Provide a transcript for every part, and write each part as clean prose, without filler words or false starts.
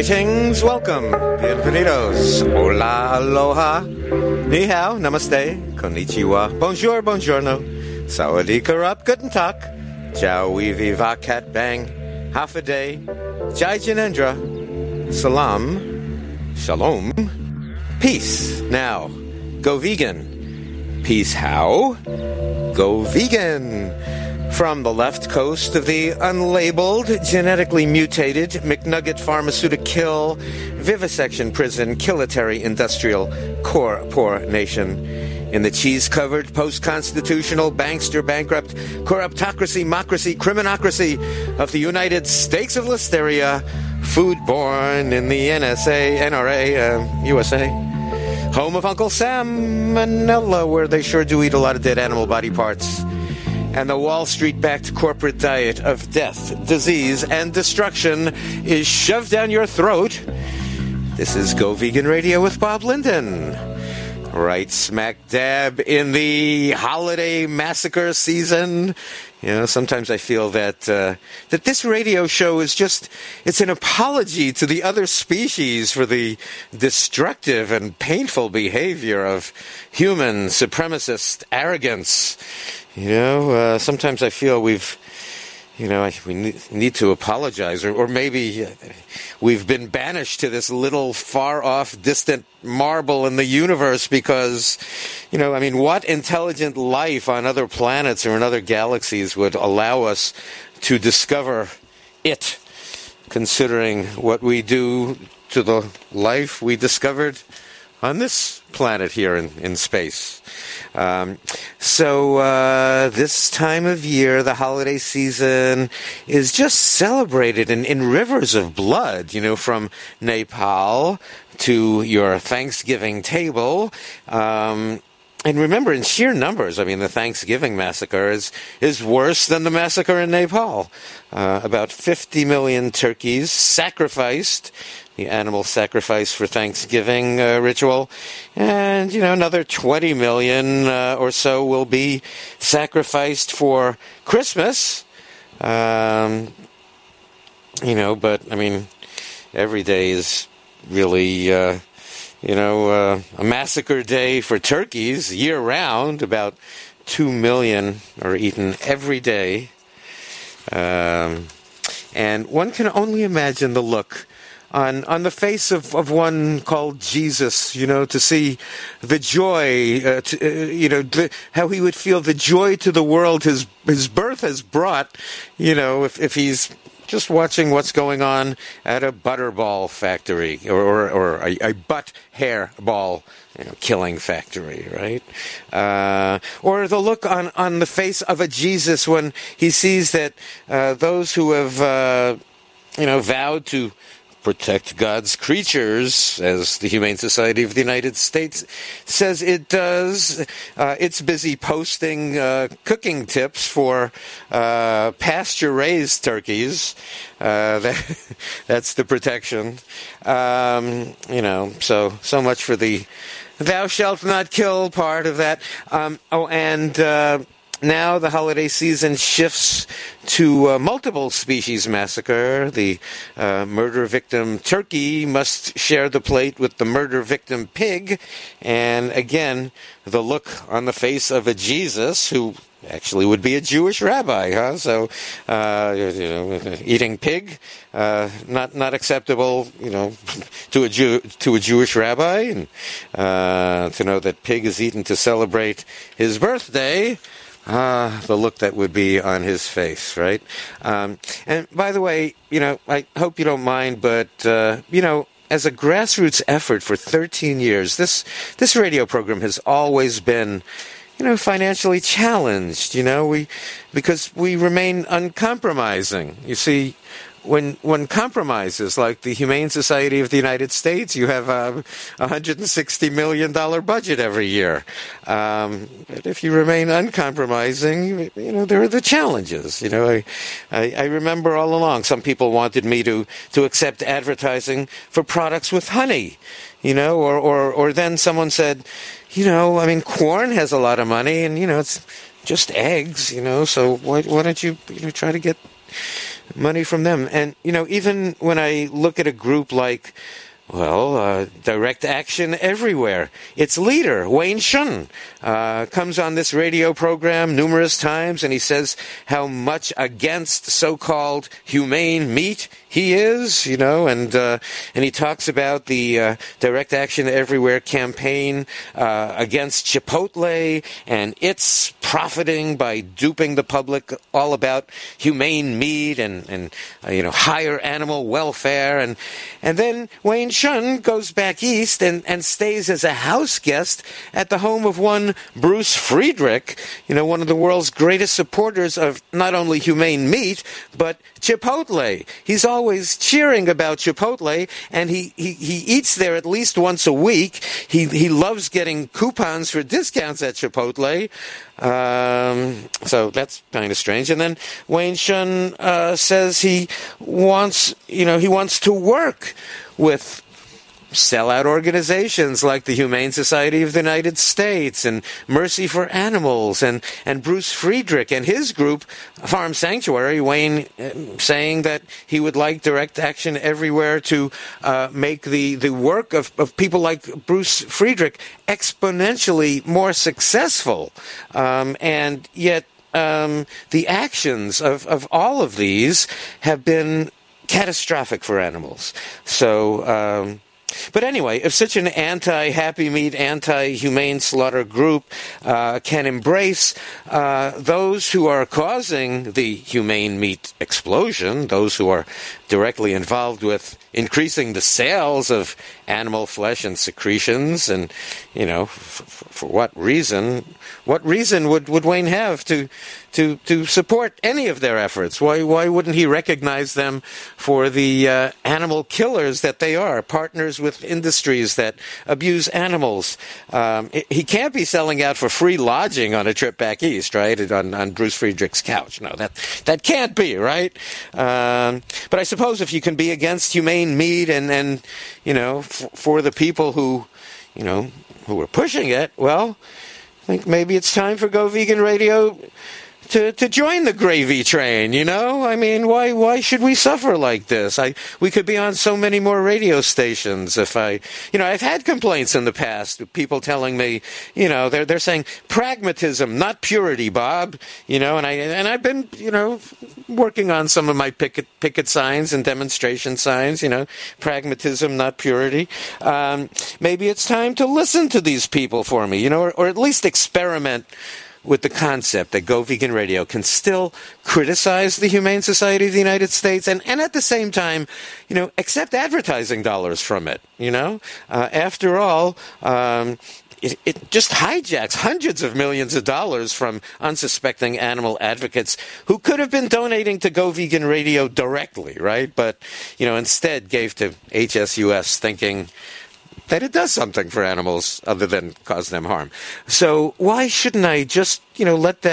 Greetings, welcome, bienvenidos, hola, aloha, ni hao, namaste, konnichiwa, bonjour, buongiorno, sawadee karap, guten tag, ciao, viva, cat bang, half a day, jai janendra, salam, shalom, peace. Now, go vegan. Peace how? Go vegan. From the left coast of the unlabeled, genetically mutated McNugget Pharmaceutical Vivisection Prison Kilitary Industrial Poor Nation. In the cheese-covered, post-constitutional, bankster, bankrupt, corruptocracy, mocracy, criminocracy of the United States of Listeria, food-born in the NSA, NRA, USA. Home of Uncle Sam Manila, where they sure do eat a lot of dead animal body parts. And the Wall Street-backed corporate diet of death, disease, and destruction is shoved down your throat. This is Go Vegan Radio with Bob Linden. Right smack dab in the holiday massacre season. You know, sometimes I feel that that this radio show is it's an apology to the other species for the destructive and painful behavior of human supremacist arrogance. You know, sometimes I feel we need to apologize, or maybe we've been banished to this little far-off, distant marble in the universe because, what intelligent life on other planets or in other galaxies would allow us to discover it, considering what we do to the life we discovered on this planet here in space. So this time of year, the holiday season is just celebrated in rivers of blood, from Nepal to your Thanksgiving table. And remember, in sheer numbers, the Thanksgiving massacre is worse than the massacre in Nepal. About 50 million turkeys sacrificed, the animal sacrifice for Thanksgiving ritual, and, another 20 million or so will be sacrificed for Christmas. But, every day is really... a massacre day for turkeys year-round. About 2 million are eaten every day. And one can only imagine the look on the face of one called Jesus, to see the joy, how he would feel the joy to the world his birth has brought, if he's just watching what's going on at a butterball factory or a butt hair ball killing factory, right? Or the look on the face of a Jesus when he sees that those who have vowed to protect God's creatures, as the Humane Society of the United States says it does. It's busy posting cooking tips for pasture-raised turkeys. That's the protection. So much for the thou shalt not kill part of that. Now the holiday season shifts to multiple species massacre. The murder victim turkey must share the plate with the murder victim pig. And again, the look on the face of a Jesus who actually would be a Jewish rabbi, huh? So, eating pig, not acceptable, to a Jewish rabbi. And to know that pig is eaten to celebrate his birthday. The look that would be on his face, right? And by the way, I hope you don't mind, but, as a grassroots effort for 13 years, this radio program has always been, financially challenged, because we remain uncompromising. You see, when compromises like the Humane Society of the United States, you have a $160 million budget every year. But if you remain uncompromising, there are the challenges. I remember all along some people wanted me to accept advertising for products with honey, or then someone said, corn has a lot of money and, it's just eggs, so why don't you try to get money from them. And, even when I look at a group like, Direct Action Everywhere. Its leader, Wayne Shun, comes on this radio program numerous times, and he says how much against so-called humane meat he is, and he talks about the Direct Action Everywhere campaign against Chipotle and its profiting by duping the public all about humane meat and higher animal welfare. And then Wayne Shun goes back east and stays as a house guest at the home of one Bruce Friedrich, one of the world's greatest supporters of not only humane meat, but Chipotle. He's always cheering about Chipotle, and he eats there at least once a week. He loves getting coupons for discounts at Chipotle. So that's kind of strange. And then Wayne Shun says he wants to work with sellout organizations like the Humane Society of the United States and Mercy for Animals and Bruce Friedrich and his group, Farm Sanctuary. Wayne saying that he would like Direct Action Everywhere to make the work of people like Bruce Friedrich exponentially more successful. And yet the actions of all of these have been catastrophic for animals. So but anyway, if such an anti-happy meat, anti-humane slaughter group can embrace those who are causing the humane meat explosion, those who are directly involved with increasing the sales of animal flesh and secretions, and, for what reason? What reason would Wayne have to support any of their efforts? Why wouldn't he recognize them for the animal killers that they are, partners with industries that abuse animals? He can't be selling out for free lodging on a trip back east, right, on Bruce Friedrich's couch. No, that can't be, right? But I suppose if you can be against humane meat and for the people who are pushing it, well, I think maybe it's time for Go Vegan Radio to join the gravy train, I mean, why should we suffer like this? We could be on so many more radio stations if I've had complaints in the past, people telling me, they're saying pragmatism, not purity, Bob, and I've been, working on some of my picket signs and demonstration signs, pragmatism, not purity. Maybe it's time to listen to these people for me, or at least experiment with the concept that Go Vegan Radio can still criticize the Humane Society of the United States and at the same time, accept advertising dollars from it, After all, it just hijacks hundreds of millions of dollars from unsuspecting animal advocates who could have been donating to Go Vegan Radio directly, right? But, instead gave to HSUS thinking that it does something for animals other than cause them harm. So why shouldn't I just, let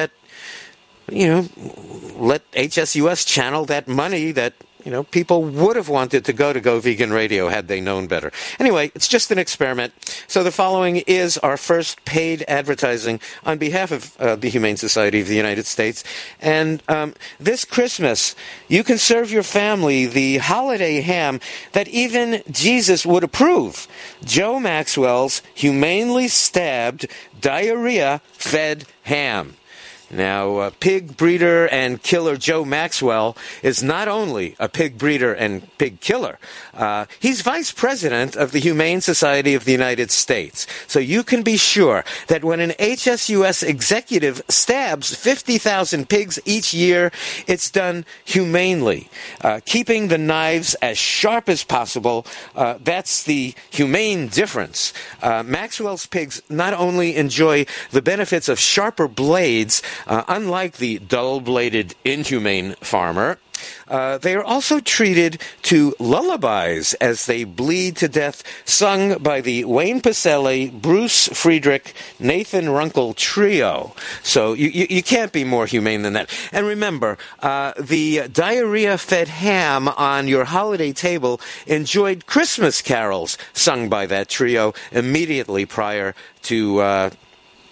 HSUS channel that money that, people would have wanted to go to Go Vegan Radio had they known better. Anyway, it's just an experiment. So the following is our first paid advertising on behalf of the Humane Society of the United States. And this Christmas, you can serve your family the holiday ham that even Jesus would approve. Joe Maxwell's humanely stabbed, diarrhea-fed ham. Now, pig breeder and killer Joe Maxwell is not only a pig breeder and pig killer, he's vice president of the Humane Society of the United States. So you can be sure that when an HSUS executive stabs 50,000 pigs each year, it's done humanely, keeping the knives as sharp as possible. That's the humane difference. Maxwell's pigs not only enjoy the benefits of sharper blades, unlike the dull-bladed, inhumane farmer, they are also treated to lullabies as they bleed to death, sung by the Wayne Pacelle, Bruce Friedrich, Nathan Runkle trio. So you can't be more humane than that. And remember, the diarrhea-fed ham on your holiday table enjoyed Christmas carols sung by that trio immediately prior to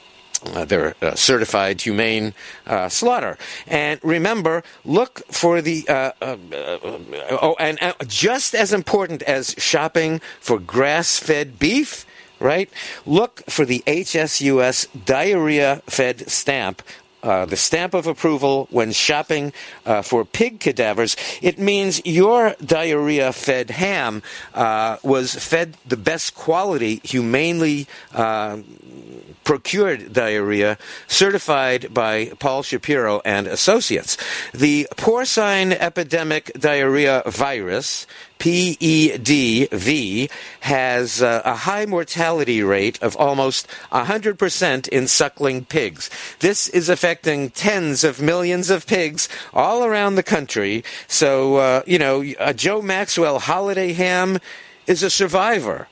They're certified humane slaughter. And remember, look for the... and just as important as shopping for grass-fed beef, right? Look for the HSUS diarrhea-fed stamp, the stamp of approval when shopping for pig cadavers. It means your diarrhea-fed ham was fed the best quality, humanely procured diarrhea, certified by Paul Shapiro and Associates. The porcine epidemic diarrhea virus, PEDV, has a high mortality rate of almost 100% in suckling pigs. This is affecting tens of millions of pigs all around the country. So, a Joe Maxwell holiday ham is a survivor.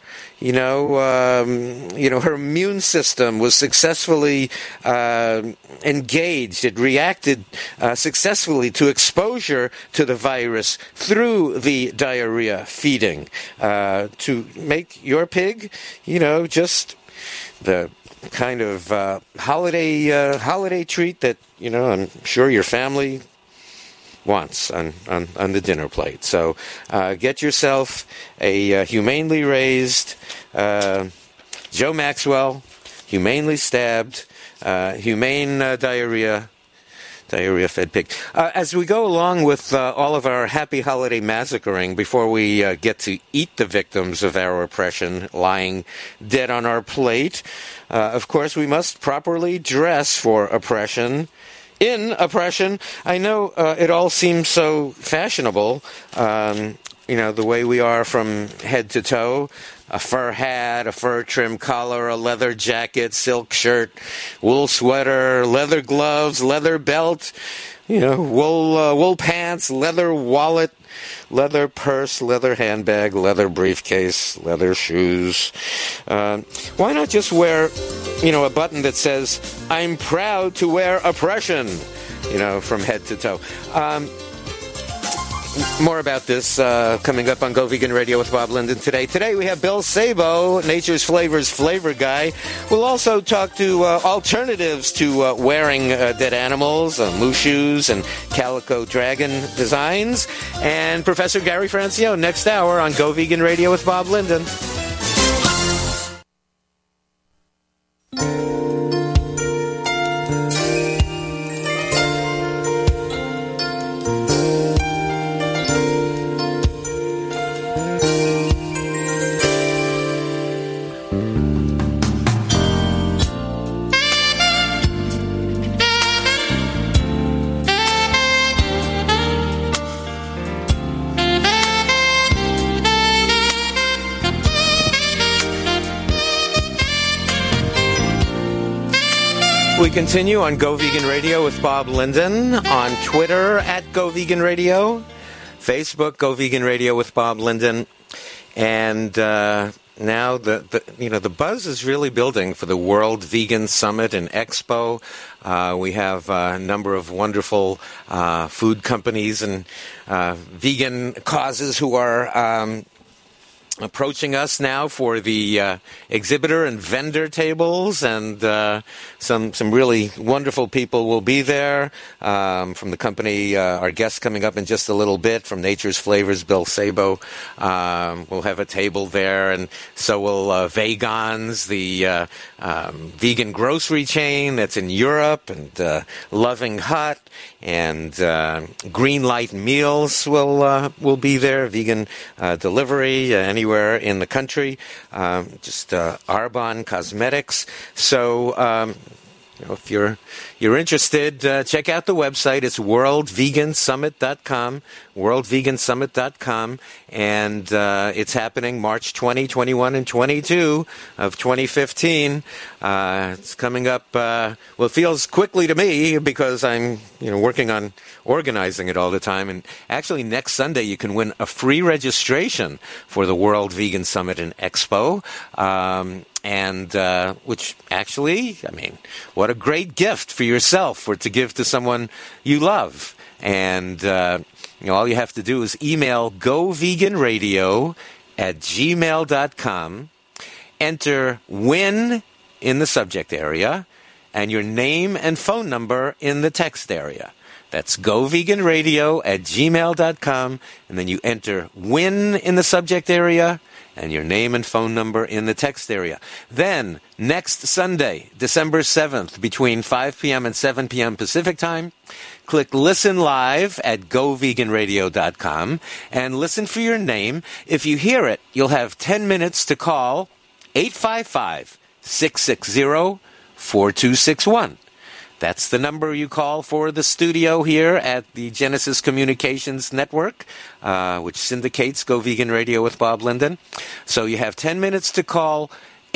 Her immune system was successfully engaged. It reacted successfully to exposure to the virus through the diarrhea feeding to make your pig, just the kind of holiday treat that, I'm sure your family wants on the dinner plate. So get yourself a humanely raised Joe Maxwell, humanely stabbed, humane diarrhea-fed pig. As we go along with all of our happy holiday massacring, before we get to eat the victims of our oppression lying dead on our plate, of course we must properly dress for oppression. In oppression, I know it all seems so fashionable, the way we are from head to toe. A fur hat, a fur trim collar, a leather jacket, silk shirt, wool sweater, leather gloves, leather belt, wool pants, leather wallet, leather purse, leather handbag, leather briefcase, leather shoes. Why not just wear, a button that says, "I'm proud to wear oppression," from head to toe. More about this coming up on Go Vegan Radio with Bob Linden today. Today we have Bill Sabo, Nature's Flavors flavor guy. We'll also talk to alternatives to wearing dead animals, moose shoes, and calico dragon designs. And Professor Gary Francione next hour on Go Vegan Radio with Bob Linden. We continue on Go Vegan Radio with Bob Linden, on Twitter at Go Vegan Radio, Facebook Go Vegan Radio with Bob Linden, and now the buzz is really building for the World Vegan Summit and Expo. We have a number of wonderful food companies and vegan causes who are approaching us now for the exhibitor and vendor tables, and some really wonderful people will be there from the company. Our guest coming up in just a little bit from Nature's Flavors, Bill Sabo, will have a table there, and so will Vegans, the vegan grocery chain that's in Europe, and Loving Hut, and Greenlight Meals will be there, vegan delivery anywhere in the country, just Arbonne Cosmetics. So if you're interested, check out the website. It's worldvegansummit.com, worldvegansummit.com, and it's happening March 20, 21, and 22 of 2015. It's coming up, it feels quickly to me because I'm working on organizing it all the time. And actually, next Sunday you can win a free registration for the World Vegan Summit and Expo. And which actually, what a great gift for yourself or to give to someone you love. And all you have to do is email goveganradio@gmail.com, enter WIN in the subject area, and your name and phone number in the text area. That's goveganradio@gmail.com, and then you enter WIN in the subject area and your name and phone number in the text area. Then, next Sunday, December 7th, between 5 p.m. and 7 p.m. Pacific Time, click Listen Live at goveganradio.com and listen for your name. If you hear it, you'll have 10 minutes to call 855-660-4261. That's the number you call for the studio here at the Genesis Communications Network, which syndicates Go Vegan Radio with Bob Linden. So you have 10 minutes to call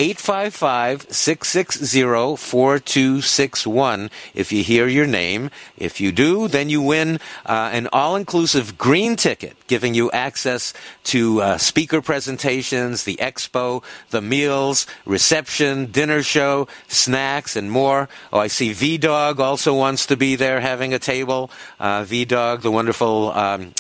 855-660-4261 if you hear your name. If you do, then you win an all-inclusive green ticket, giving you access to speaker presentations, the expo, the meals, reception, dinner show, snacks, and more. Oh, I see V-Dog also wants to be there having a table. V-Dog, the wonderful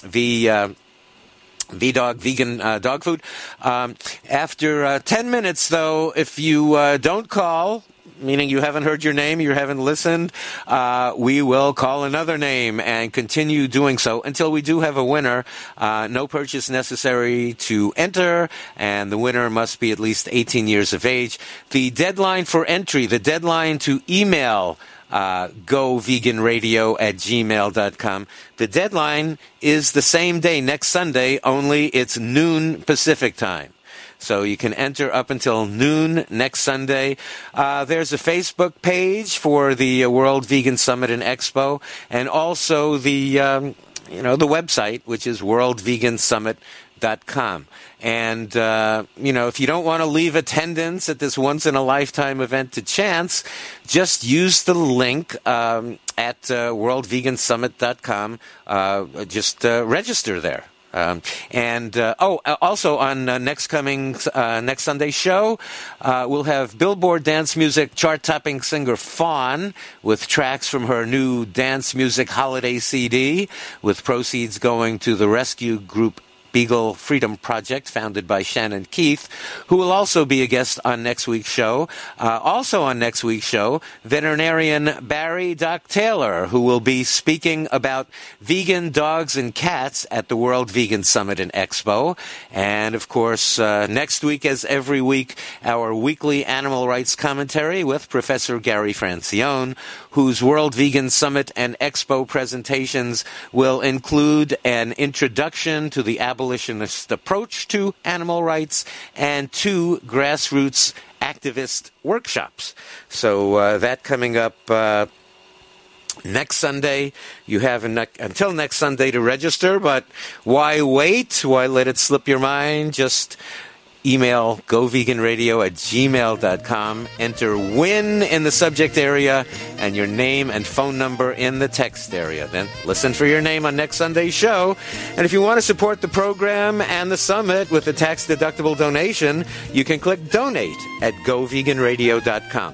V-Dog vegan dog food. After 10 minutes, though, if you don't call, meaning you haven't heard your name, you haven't listened, we will call another name and continue doing so until we do have a winner. No purchase necessary to enter, and the winner must be at least 18 years of age. The deadline for entry, the deadline to email goveganradio@gmail.com. The deadline is the same day, next Sunday, only it's noon Pacific time. So you can enter up until noon next Sunday. There's a Facebook page for the World Vegan Summit and Expo, and also the website, which is worldvegansummit.com. And, if you don't want to leave attendance at this once-in-a-lifetime event to chance, just use the link at worldvegansummit.com. Just register there. Also on next Sunday's show, we'll have Billboard dance music chart-topping singer Fawn with tracks from her new dance music holiday CD, with proceeds going to the rescue group Beagle Freedom Project, founded by Shannon Keith, who will also be a guest on next week's show. Also on next week's show, veterinarian Barry Doc Taylor, who will be speaking about vegan dogs and cats at the World Vegan Summit and Expo. And, of course, next week, as every week, our weekly animal rights commentary with Professor Gary Francione, whose World Vegan Summit and Expo presentations will include an introduction to the abolitionist approach to animal rights and 2 grassroots activist workshops. So that coming up next Sunday. You have until next Sunday to register, but why wait? Why let it slip your mind? Just email goveganradio@gmail.com, enter WIN in the subject area, and your name and phone number in the text area. Then listen for your name on next Sunday's show. And if you want to support the program and the summit with a tax-deductible donation, you can click Donate at goveganradio.com.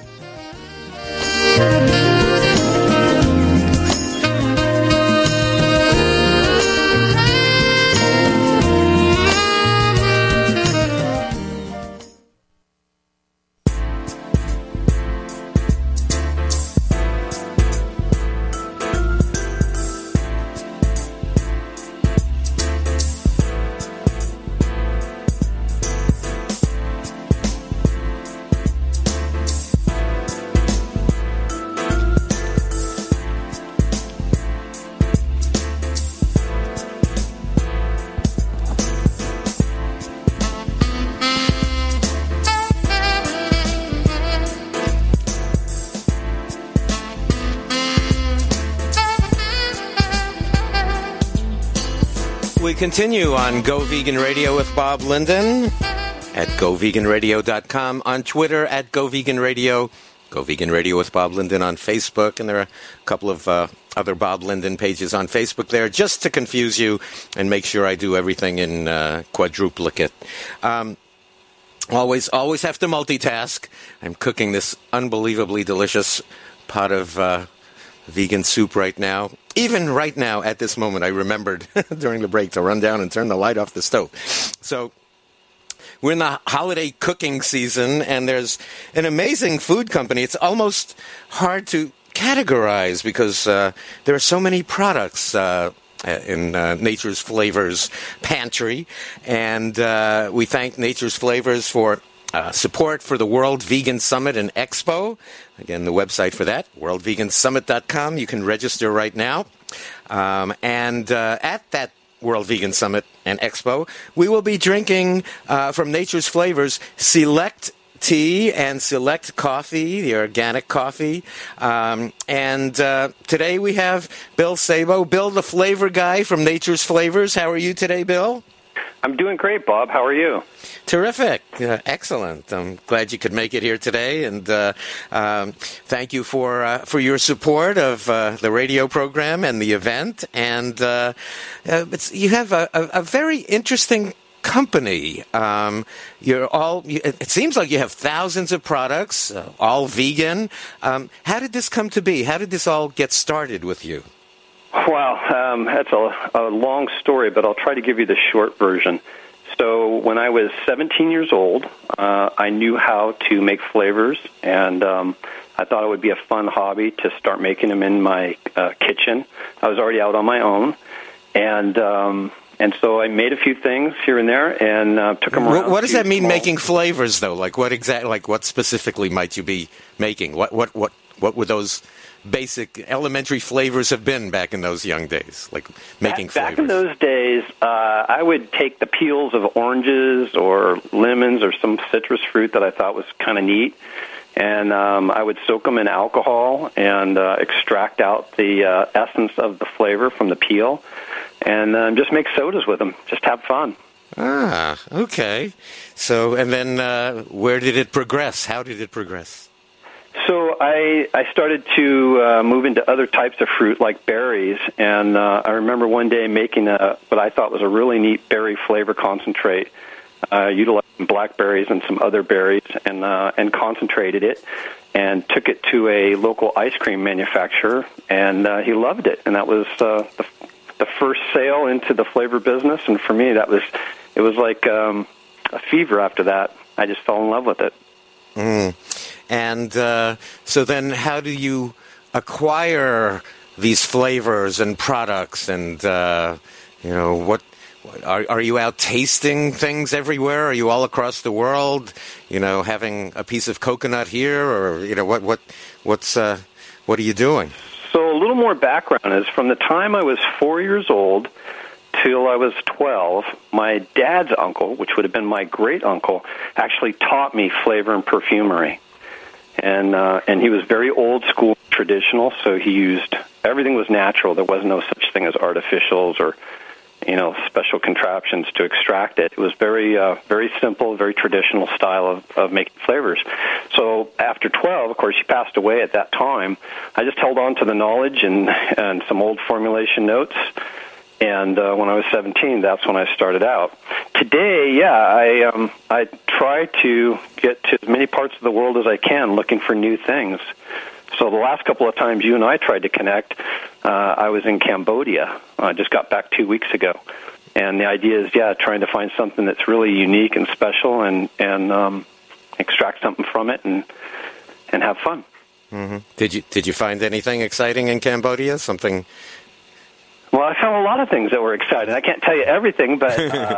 We continue on Go Vegan Radio with Bob Linden at goveganradio.com, on Twitter at Go Vegan Radio, Go Vegan Radio with Bob Linden on Facebook, and there are a couple of other Bob Linden pages on Facebook there, just to confuse you and make sure I do everything in quadruplicate. Always have to multitask. I'm cooking this unbelievably delicious pot of vegan soup right now. Even right now, at this moment, I remembered during the break to run down and turn the light off the stove. So we're in the holiday cooking season, and there's an amazing food company. It's almost hard to categorize because there are so many products in Nature's Flavors pantry, and we thank Nature's Flavors for support for the World Vegan Summit and Expo. Again, the website for that, worldvegansummit.com. You can register right now. And at that World Vegan Summit and Expo, we will be drinking from Nature's Flavors Select Tea and Select Coffee, the organic coffee. And today we have Bill Sabo. Bill, the flavor guy from Nature's Flavors. How are you today, Bill? I'm doing great, Bob. How are you? Terrific. Excellent. I'm glad you could make it here today, and thank you for your support of the radio program and the event. And you have a very interesting company. It seems like you have thousands of products, all vegan. How did this come to be? How did this all get started with you? Wow, that's a long story, but I'll try to give you the short version. So when I was 17 years old, I knew how to make flavors, and I thought it would be a fun hobby to start making them in my kitchen. I was already out on my own, and so I made a few things here and there, and took them around. What does that mean, making flavors, though? Like what specifically might you be making? What would those basic elementary flavors have been back in those young days, like making flavors? Back in those days, I would take the peels of oranges or lemons or some citrus fruit that I thought was kind of neat, and I would soak them in alcohol and extract out the essence of the flavor from the peel, and just make sodas with them. Just have fun. Ah, okay. So, and then where did it progress? How did it progress? So I started to move into other types of fruit like berries, and I remember one day making what I thought was a really neat berry flavor concentrate, utilizing blackberries and some other berries, and concentrated it, and took it to a local ice cream manufacturer, and he loved it, and that was the first sale into the flavor business, and for me it was like a fever after that. I just fell in love with it. Mm. And so then how do you acquire these flavors and products? And, what are you out tasting things everywhere? Are you all across the world, having a piece of coconut here? Or, what are you doing? So a little more background is from the time I was 4 years old till I was 12, my dad's uncle, which would have been my great-uncle, actually taught me flavor and perfumery. And he was very old school, traditional, so he used, everything was natural. There was no such thing as artificials or, special contraptions to extract it. It was very, very simple, very traditional style of making flavors. So after 12, of course, he passed away at that time. I just held on to the knowledge and some old formulation notes. And when I was 17, that's when I started out. Today, I try to get to as many parts of the world as I can looking for new things. So the last couple of times you and I tried to connect, I was in Cambodia. I just got back 2 weeks ago. And the idea is, trying to find something that's really unique and special and extract something from it and have fun. Mm-hmm. Did you find anything exciting in Cambodia? Something? Well, I found a lot of things that were exciting. I can't tell you everything, but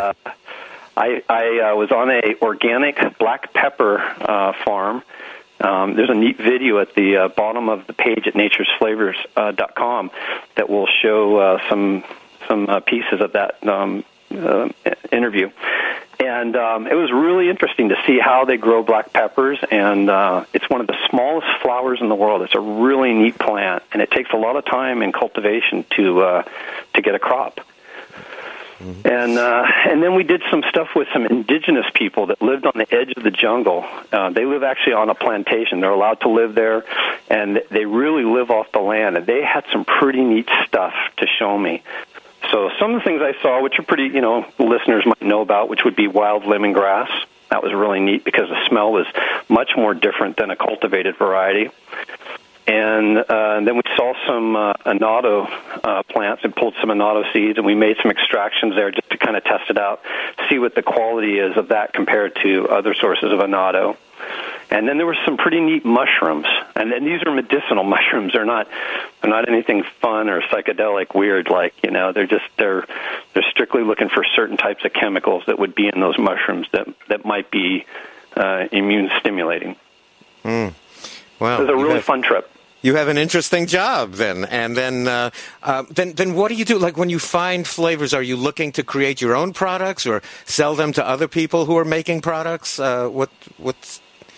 I was on a organic black pepper farm. There's a neat video at the bottom of the page at naturesflavors.com that will show some pieces of that interview. And it was really interesting to see how they grow black peppers, and it's one of the smallest flowers in the world. It's a really neat plant, and it takes a lot of time and cultivation to get a crop. Mm-hmm. And then we did some stuff with some indigenous people that lived on the edge of the jungle. They live actually on a plantation. They're allowed to live there, and they really live off the land, and they had some pretty neat stuff to show me. So some of the things I saw, which are pretty, listeners might know about, which would be wild lemongrass. That was really neat because the smell was much more different than a cultivated variety. And then we saw some annatto plants and pulled some annatto seeds, and we made some extractions there just to kind of test it out, see what the quality is of that compared to other sources of annatto. And then there were some pretty neat mushrooms, and then these are medicinal mushrooms. They're not anything fun or psychedelic weird. Like, you know, they're strictly looking for certain types of chemicals that would be in those mushrooms that might be immune stimulating. Wow, it was a really fun trip. You have an interesting job then, and then what do you do? Like when you find flavors, are you looking to create your own products or sell them to other people who are making products? What's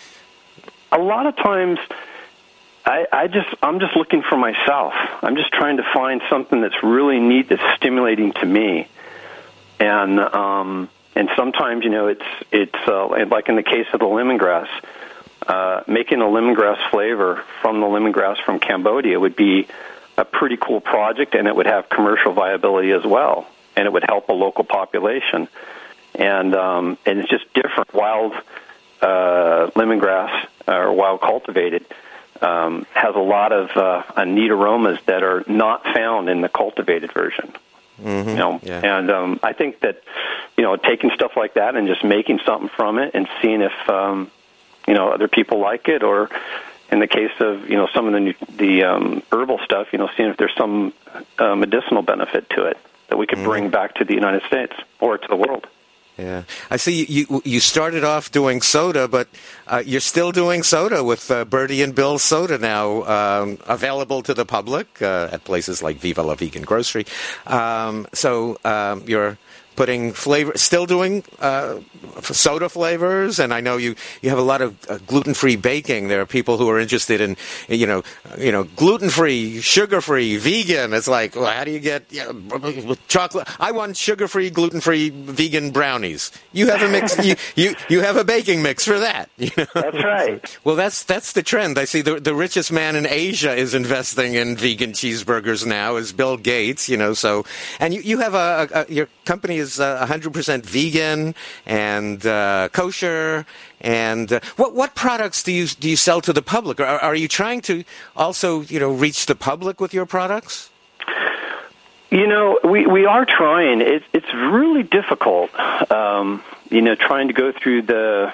a lot of times, I'm just looking for myself. I'm just trying to find something that's really neat, that's stimulating to me, and sometimes, you know, it's like in the case of the lemongrass, making a lemongrass flavor from the lemongrass from Cambodia would be a pretty cool project, and it would have commercial viability as well, and it would help a local population, and it's just different. Wild lemongrass or wild cultivated has a lot of neat aromas that are not found in the cultivated version. Mm-hmm. You know, yeah. And I think that, you know, taking stuff like that and just making something from it and seeing if you know, other people like it, or in the case of, you know, some of the herbal stuff, you know, seeing if there's some medicinal benefit to it that we could bring back to the United States or to the world. Yeah, I see you started off doing soda, but you're still doing soda with Bertie and Bill's Soda now, available to the public at places like Viva La Vegan Grocery. So you're putting flavor, still doing soda flavors, and I know you have a lot of gluten-free baking. There are people who are interested in, you know, gluten-free, sugar-free, vegan. It's like, well, how do you get chocolate? I want sugar-free, gluten-free, vegan brownies. You have a mix. you have a baking mix for that. You know? That's right. Well, that's the trend. I see the richest man in Asia is investing in vegan cheeseburgers now, is Bill Gates. You know, so and you have your company is 100% vegan and kosher. And what products do you sell to the public? Are you trying to also, you know, reach the public with your products? You know, we are trying. It's really difficult. You know, trying to go through the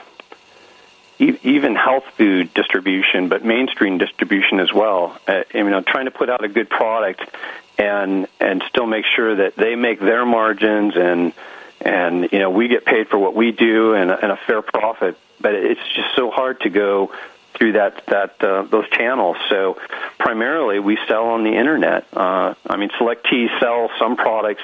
even health food distribution, but mainstream distribution as well. You know, trying to put out a good product and still make sure that they make their margins and you know, we get paid for what we do and a fair profit. But it's just so hard to go through those channels. So primarily we sell on the internet. I mean, Select Tea sells some products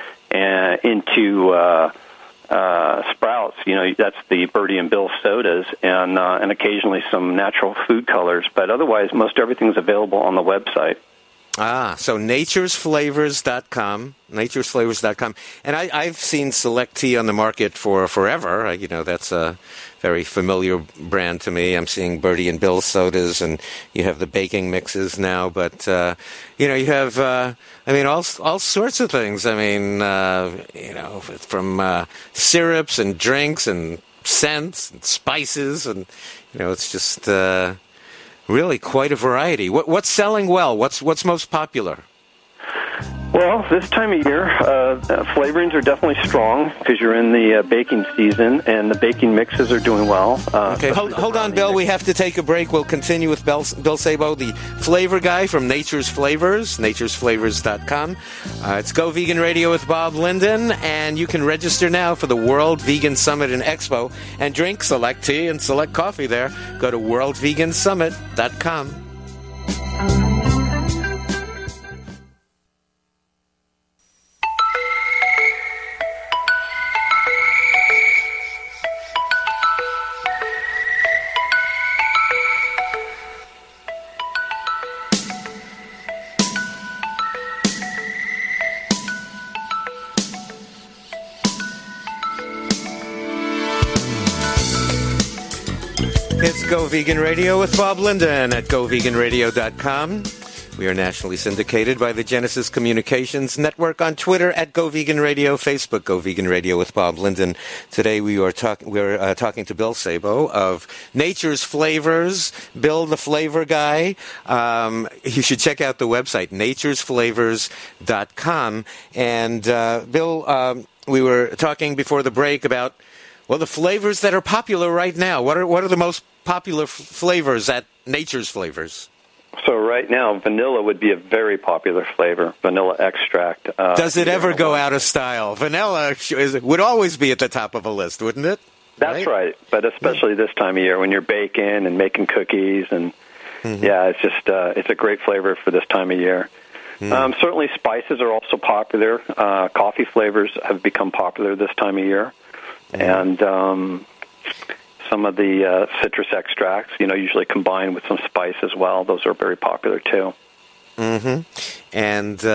into Sprouts. You know, that's the Bertie and Bill sodas, and occasionally some natural food colors. But otherwise, most everything's available on the website. So naturesflavors.com, naturesflavors.com. And I've seen Select Tea on the market for forever. You know, that's a very familiar brand to me. I'm seeing Bertie and Bill's sodas, and you have the baking mixes now. But, you know, you have, I mean, all sorts of things. I mean, you know, from syrups and drinks and scents and spices. And, you know, it's just... really quite a variety. What's selling well? What's most popular? Well, this time of year, flavorings are definitely strong because you're in the baking season, and the baking mixes are doing well. Okay, hold on, Bill. We have to take a break. We'll continue with Bill Sabo, the flavor guy from Nature's Flavors, naturesflavors.com. It's Go Vegan Radio with Bob Linden, and you can register now for the World Vegan Summit and Expo and drink Select Tea and Select Coffee there. Go to worldvegansummit.com. It's Go Vegan Radio with Bob Linden at GoVeganRadio.com. We are nationally syndicated by the Genesis Communications Network on Twitter at Go Vegan Radio, Facebook Go Vegan Radio with Bob Linden. Today we're talking to Bill Sabo of Nature's Flavors. Bill, the flavor guy. You should check out the website, naturesflavors.com. And Bill, we were talking before the break about, well, the flavors that are popular right now. What are the most popular flavors at Nature's Flavors? So right now, vanilla would be a very popular flavor, vanilla extract. Does it ever go out of style? Vanilla would always be at the top of a list, wouldn't it? That's right, but especially this time of year when you're baking and making cookies. And, yeah, it's just it's a great flavor for this time of year. Certainly spices are also popular. Coffee flavors have become popular this time of year. And some of the citrus extracts, usually combined with some spice as well. Those are very popular too. And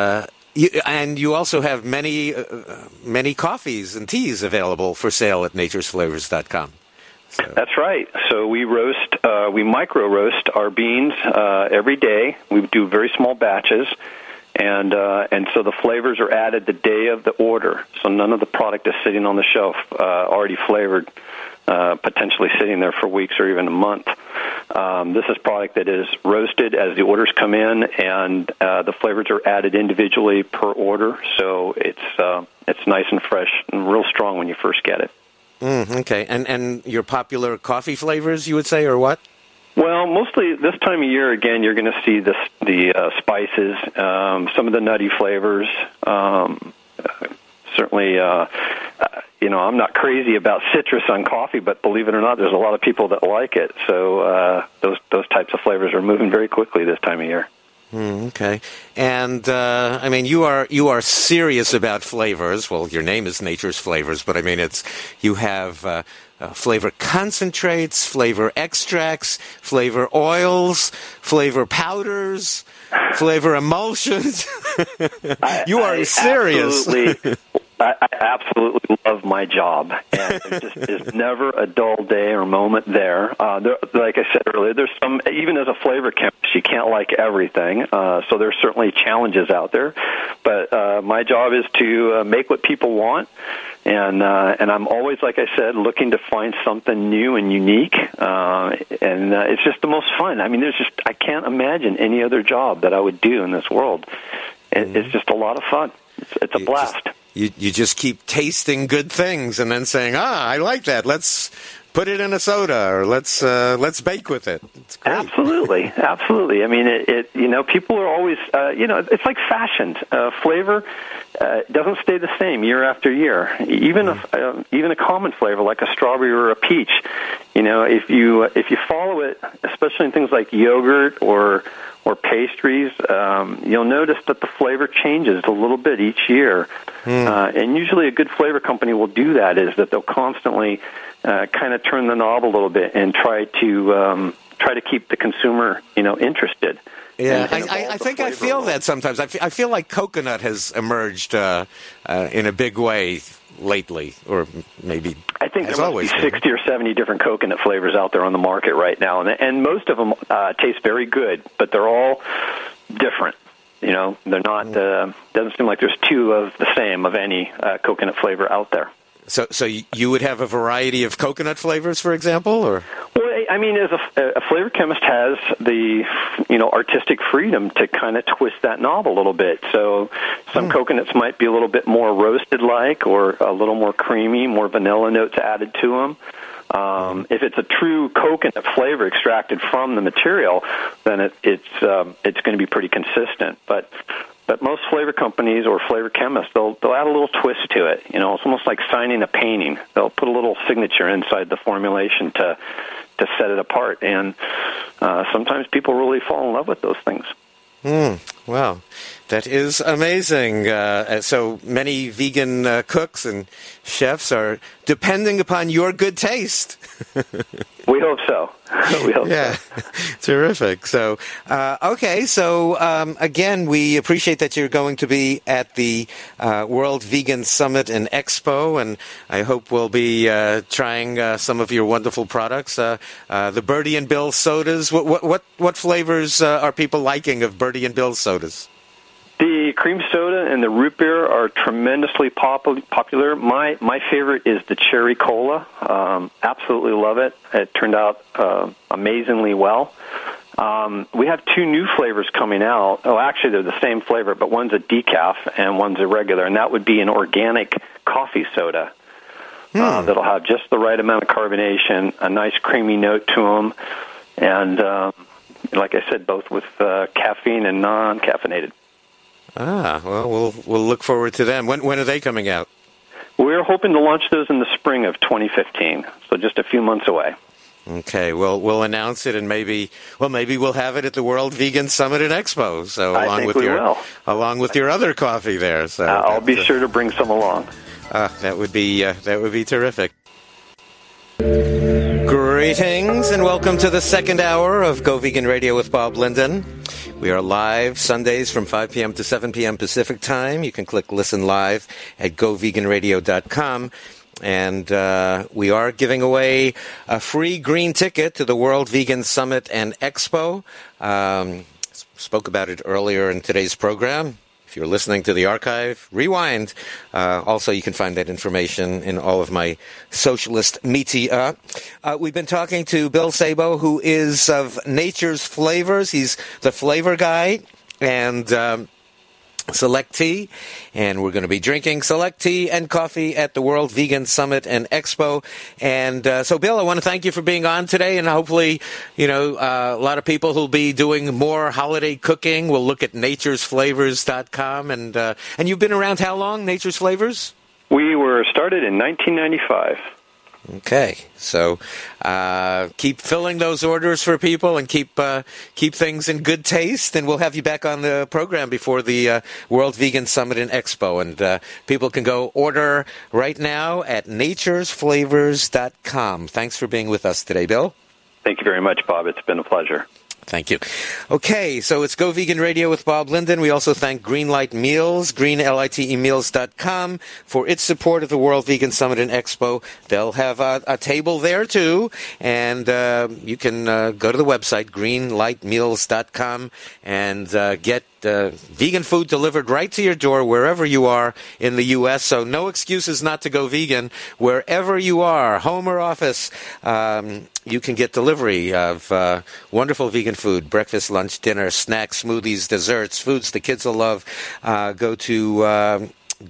you also have many coffees and teas available for sale at naturesflavors.com. So. That's right. So we micro roast our beans every day. We do very small batches. And so the flavors are added the day of the order. So none of the product is sitting on the shelf already flavored, potentially sitting there for weeks or even a month. This is product that is roasted as the orders come in, and the flavors are added individually per order. So it's nice and fresh and real strong when you first get it. Okay. And your popular coffee flavors, you would say, or what? Well, mostly this time of year, again, you're going to see the spices, some of the nutty flavors. Certainly, I'm not crazy about citrus on coffee, but believe it or not, there's a lot of people that like it. So those types of flavors are moving very quickly this time of year. Okay. And, you are serious about flavors. Well, your name is Nature's Flavors, but you have flavor concentrates, flavor extracts, flavor oils, flavor powders, flavor emulsions. You are serious. I absolutely love my job, and there just is never a dull day or moment there. Like I said earlier, there's some, even as a flavor chemist, you can't like everything, so there's certainly challenges out there. But my job is to make what people want, and I'm always, like I said, looking to find something new and unique, and it's just the most fun. I can't imagine any other job that I would do in this world. It's just a lot of fun. It's a blast. You just keep tasting good things and then saying, I like that. Let's put it in a soda, or let's bake with it. It's great. Absolutely. People are always, it's like fashion. Flavor doesn't stay the same year after year. Even a common flavor like a strawberry or a peach, if you follow it, especially in things like yogurt or pastries, you'll notice that the flavor changes a little bit each year. And usually a good flavor company will do that, is that they'll constantly kind of turn the knob a little bit and try to keep the consumer, interested. Yeah, I think I feel that sometimes. I feel like coconut has emerged in a big way lately, or maybe I think there must be 60 or 70 different coconut flavors out there on the market right now, and most of them taste very good, but they're all different. They're not. Doesn't seem like there's two of the same of any coconut flavor out there. So you would have a variety of coconut flavors, for example, or? Well, as a flavor chemist has the artistic freedom to kind of twist that knob a little bit. So some coconuts might be a little bit more roasted-like, or a little more creamy, more vanilla notes added to them. If it's a true coconut flavor extracted from the material, then it's going to be pretty consistent. But most flavor companies or flavor chemists, they'll add a little twist to it. It's almost like signing a painting. They'll put a little signature inside the formulation to set it apart. And sometimes people really fall in love with those things. Wow, that is amazing. So many vegan cooks and chefs are depending upon your good taste. We hope so. Yeah, terrific. So, okay. So, again, we appreciate that you're going to be at the World Vegan Summit and Expo, and I hope we'll be trying some of your wonderful products. The Birdie and Bill sodas. What flavors are people liking of Birdie and Bill sodas? The cream soda and the root beer are tremendously popular. My favorite is the cherry cola. Absolutely love it. It turned out amazingly well. We have 2 new flavors coming out. Oh, actually, they're the same flavor, but one's a decaf and one's a regular, and that would be an organic coffee soda that'll have just the right amount of carbonation, a nice creamy note to them, and like I said, both with caffeine and non-caffeinated. Well, we'll look forward to them. When are they coming out? We're hoping to launch those in the spring of 2015, so just a few months away. Okay, we'll announce it, and maybe we'll have it at the World Vegan Summit and Expo. So along with your other coffee there. So I'll be sure to bring some along. That would be terrific. Greetings and welcome to the second hour of Go Vegan Radio with Bob Linden. We are live Sundays from 5 p.m. to 7 p.m. Pacific Time. You can click Listen Live at goveganradio.com. And we are giving away a free green ticket to the World Vegan Summit and Expo. Spoke about it earlier in today's program. If you're listening to the archive, rewind. Also, you can find that information in all of my socialist media. We've been talking to Bill Sabo, who is of Nature's Flavors. He's the flavor guy and Select Tea, and we're going to be drinking Select Tea and coffee at the World Vegan Summit and Expo. And so, Bill, I want to thank you for being on today, and hopefully, a lot of people who'll be doing more holiday cooking will look at naturesflavors.com. And you've been around how long, Nature's Flavors? We were started in 1995. Okay, so keep filling those orders for people and keep things in good taste, and we'll have you back on the program before the World Vegan Summit and Expo. And people can go order right now at naturesflavors.com. Thanks for being with us today, Bill. Thank you very much, Bob. It's been a pleasure. Thank you. Okay, so it's Go Vegan Radio with Bob Linden. We also thank Greenlight Meals, greenlitemeals.com, for its support of the World Vegan Summit and Expo. They'll have a table there, too, and you can go to the website, greenlightmeals.com, and get vegan food delivered right to your door wherever you are in the U.S., so no excuses not to go vegan. Wherever you are, home or office, you can get delivery of wonderful vegan food, breakfast, lunch, dinner, snacks, smoothies, desserts, foods the kids will love. Go to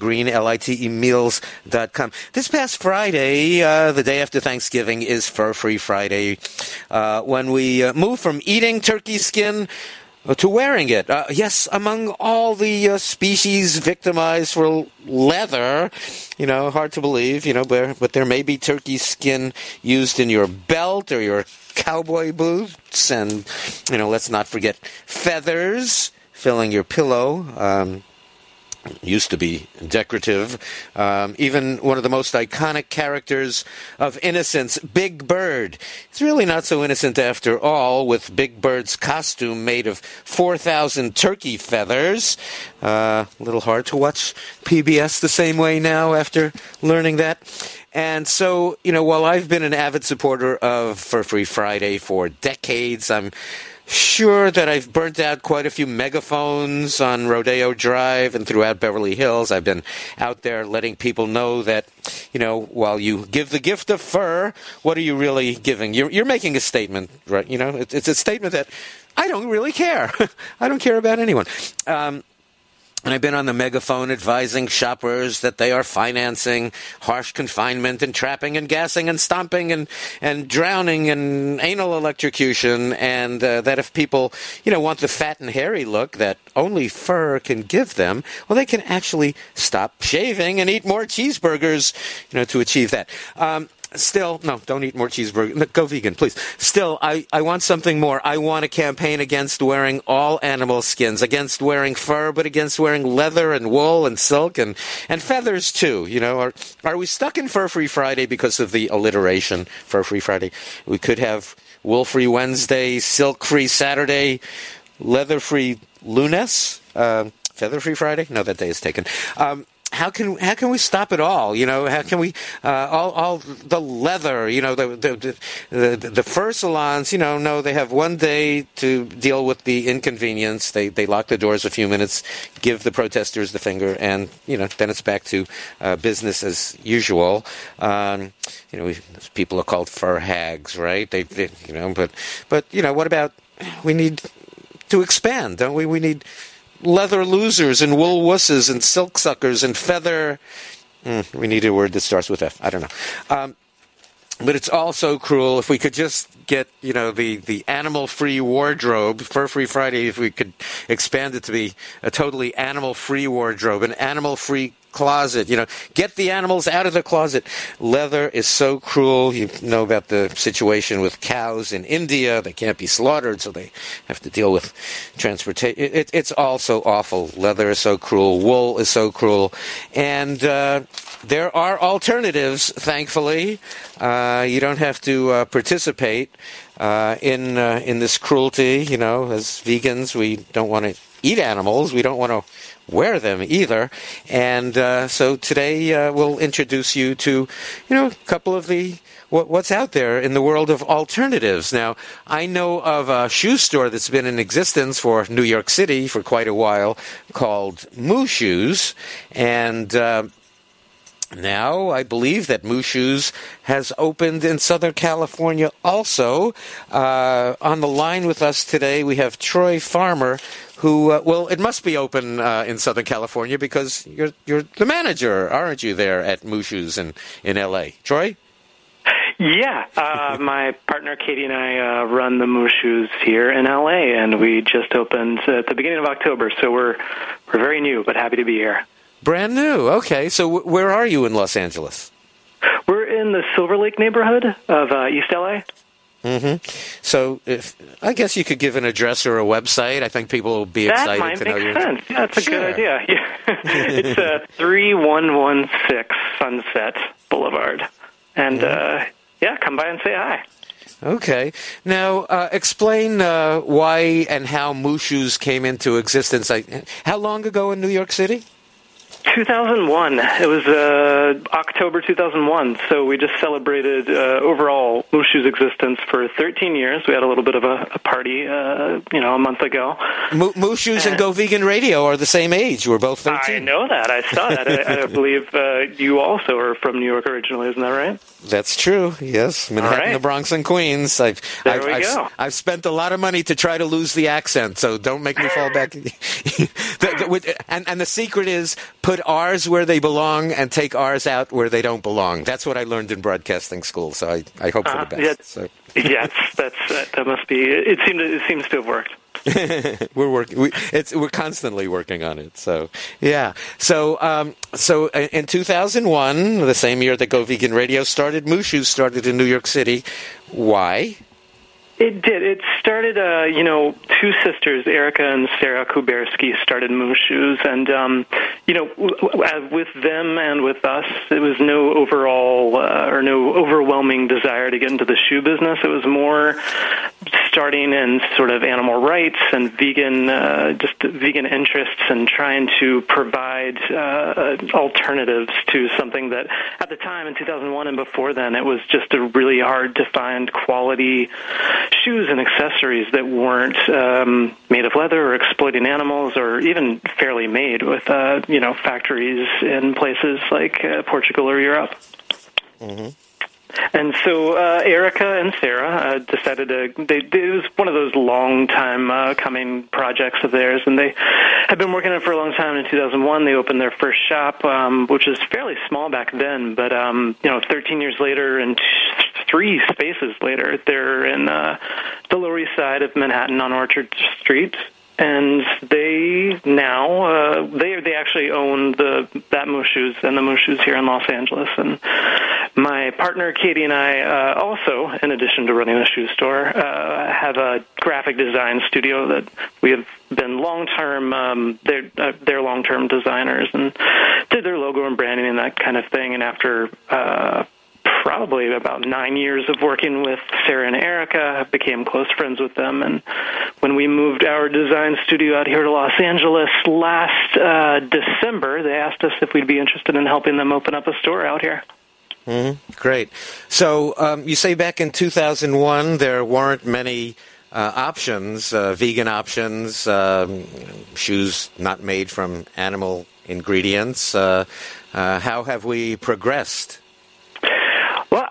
greenlitemeals.com. This past Friday, the day after Thanksgiving, is Fur-Free Friday, when we move from eating turkey skin to wearing it. Yes, among all the species victimized for leather, hard to believe, but there may be turkey skin used in your belt or your cowboy boots, and, let's not forget feathers filling your pillow. Used to be decorative. Even one of the most iconic characters of innocence, Big Bird. He's really not so innocent after all, with Big Bird's costume made of 4,000 turkey feathers. A little hard to watch PBS the same way now after learning that. And so, while I've been an avid supporter of Fur-Free Friday for decades, I'm sure that I've burnt out quite a few megaphones on Rodeo Drive and throughout Beverly Hills. I've been out there letting people know that, while you give the gift of fur, what are you really giving? You're making a statement, right? It's a statement that I don't really care. I don't care about anyone. And I've been on the megaphone advising shoppers that they are financing harsh confinement and trapping and gassing and stomping and drowning and anal electrocution, and that if people, want the fat and hairy look that only fur can give them, well, they can actually stop shaving and eat more cheeseburgers, to achieve that. Still, no, don't eat more cheeseburgers. Go vegan, please. Still, I want something more. I want a campaign against wearing all animal skins, against wearing fur, but against wearing leather and wool and silk and feathers, too. Are we stuck in Fur-Free Friday because of the alliteration, Fur-Free Friday? We could have Wool-Free Wednesday, Silk-Free Saturday, Leather-Free Lunes, Feather-Free Friday? No, that day is taken. How can we stop it all? How can we all the leather? The fur salons. No, they have one day to deal with the inconvenience. They lock the doors a few minutes, give the protesters the finger, and then it's back to business as usual. People are called fur hags, right? But what about to expand, don't we? We need leather losers and wool wusses and silk suckers and feather. We need a word that starts with F. I don't know. But it's also cruel if we could just get, the animal-free wardrobe, Fur-Free Friday, if we could expand it to be a totally animal-free wardrobe, an animal-free closet, get the animals out of the closet. Leather is so cruel. You know about the situation with cows in India. They can't be slaughtered, so they have to deal with transportation. It's all so awful. Leather is so cruel. Wool is so cruel. And there are alternatives, thankfully. You don't have to participate in this cruelty. As vegans, we don't want to eat animals. We don't want to wear them either. And so today we'll introduce you to, a couple of what's out there in the world of alternatives. Now, I know of a shoe store that's been in existence for New York City for quite a while called Moo Shoes. And now, I believe that Moo Shoes has opened in Southern California also. On the line with us today, we have Troy Farmer, who, it must be open in Southern California because you're the manager, aren't you, there at Moo Shoes in L.A.? Troy? Yeah. My partner Katie and I run the Moo Shoes here in L.A., and we just opened at the beginning of October, so we're very new, but happy to be here. Brand new. Okay. So where are you in Los Angeles? We're in the Silver Lake neighborhood of East LA. Mm-hmm. So I guess you could give an address or a website. I think people will be excited to know you. That might make sense. Yeah, that's a good idea. Yeah. It's 3116 Sunset Boulevard. And, come by and say hi. Okay. Now, explain why and how Moo Shoes came into existence. How long ago in New York City? 2001. It was October 2001, so we just celebrated overall Moo Shoes' existence for 13 years. We had a little bit of a party, a month ago. Moo Shoes and Go Vegan Radio are the same age. We're both 13. I know that. I saw that. I believe you also are from New York originally, isn't that right? That's true, yes. Manhattan, the Bronx, and Queens. I've spent a lot of money to try to lose the accent, so don't make me fall back. And the secret is put R's where they belong and take R's out where they don't belong. That's what I learned in broadcasting school, so I hope for the best. Yes, that must be. It seems to have worked. We're working. We're constantly working on it. So yeah. So in 2001, the same year that Go Vegan Radio started, Moo Shoes started in New York City. Why? It did. It started, two sisters, Erica and Sarah Kuberski, started Moo Shoes. And, with them and with us, it was no overwhelming desire to get into the shoe business. It was more starting in sort of animal rights and vegan interests and trying to provide alternatives to something that at the time in 2001 and before then, it was just really hard to find quality shoes and accessories that weren't made of leather or exploiting animals or even fairly made with, factories in places like Portugal or Europe. Mm-hmm. And so Erica and Sarah decided it was one of those long-time coming projects of theirs, and they had been working on it for a long time. In 2001, they opened their first shop, which was fairly small back then, but 13 years later and 3 spaces later, they're in the Lower East Side of Manhattan on Orchard Street. And they now they actually own that Moo Shoes and the Moo Shoes here in Los Angeles. And my partner Katie and I also, in addition to running a shoe store, have a graphic design studio that we have been long-term. They're long-term designers and did their logo and branding and that kind of thing. And after probably about 9 years of working with Sarah and Erica, I became close friends with them. And when we moved our design studio out here to Los Angeles last December, they asked us if we'd be interested in helping them open up a store out here. Mm-hmm. Great. So you say back in 2001 there weren't many options, vegan options, shoes not made from animal ingredients. How have we progressed? Well,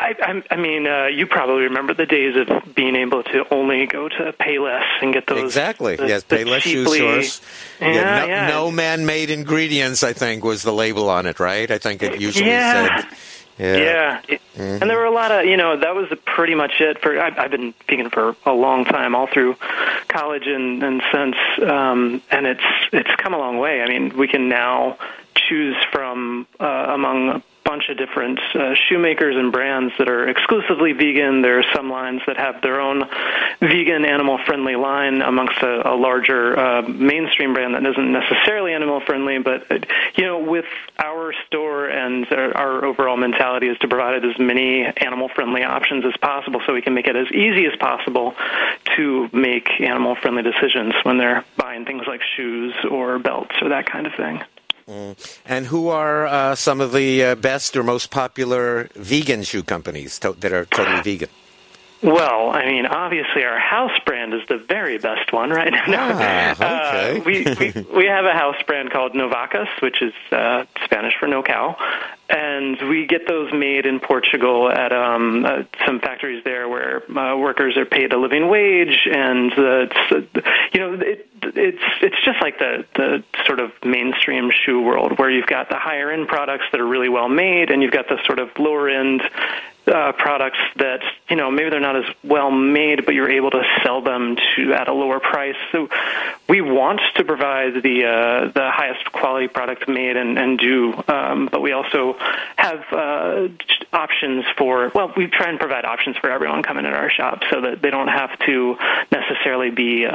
I mean, you probably remember the days of being able to only go to Payless and get those. Exactly. Yes, Payless Shoe Source. Yeah, no man-made ingredients, I think, was the label on it, right? I think it usually said. Yeah. And there were a lot of, that was pretty much it for, I've been vegan for a long time, all through college and since, and it's come a long way. I mean, we can now choose from among a bunch of different shoemakers and brands that are exclusively vegan. There are some lines that have their own vegan, animal-friendly line amongst a larger mainstream brand that isn't necessarily animal-friendly. But, with our store and our overall mentality is to provide as many animal-friendly options as possible so we can make it as easy as possible to make animal-friendly decisions when they're buying things like shoes or belts or that kind of thing. And who are some of the best or most popular vegan shoe companies that are totally vegan? Well, I mean, obviously our house brand is the very best one, right? Okay. We have a house brand called Novacas, which is Spanish for no cow, and we get those made in Portugal at some factories there where workers are paid a living wage, and it's just like the sort of mainstream shoe world where you've got the higher end products that are really well made, and you've got the sort of lower end products that, maybe they're not as well made, but you're able to sell them at a lower price. So we want to provide the highest quality product made and do, but we also have options we try and provide options for everyone coming in our shop so that they don't have to necessarily be,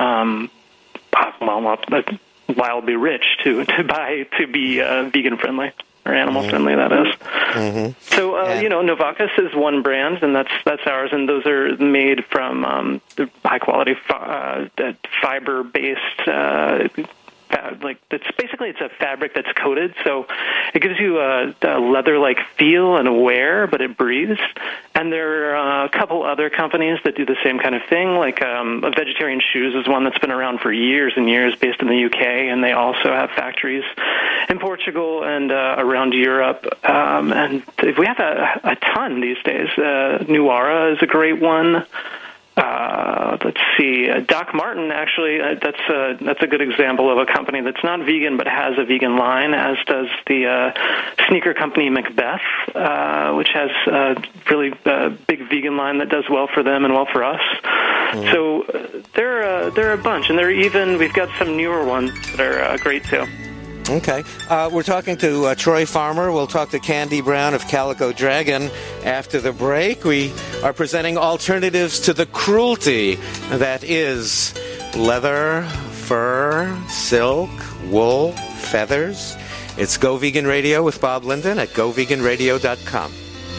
wildly rich to be vegan friendly. Or animal friendly, that is. Mm-hmm. So, Novacas is one brand, and that's ours, and those are made from high quality fiber based. It's a fabric that's coated, so it gives you a leather-like feel and wear, but it breathes. And there are a couple other companies that do the same kind of thing, like Vegetarian Shoes is one that's been around for years and years, based in the UK, and they also have factories in Portugal and around Europe. And we have a ton these days. Nuara is a great one. Let's see, Doc Martin, actually, that's a good example of a company that's not vegan but has a vegan line, as does the sneaker company Macbeth, which has a really big vegan line that does well for them and well for us. Mm. So there are a bunch, and we've got some newer ones that are great too. Okay. We're talking to Troy Farmer. We'll talk to Candy Brown of Calico Dragon after the break. We are presenting alternatives to the cruelty that is leather, fur, silk, wool, feathers. It's Go Vegan Radio with Bob Linden at goveganradio.com.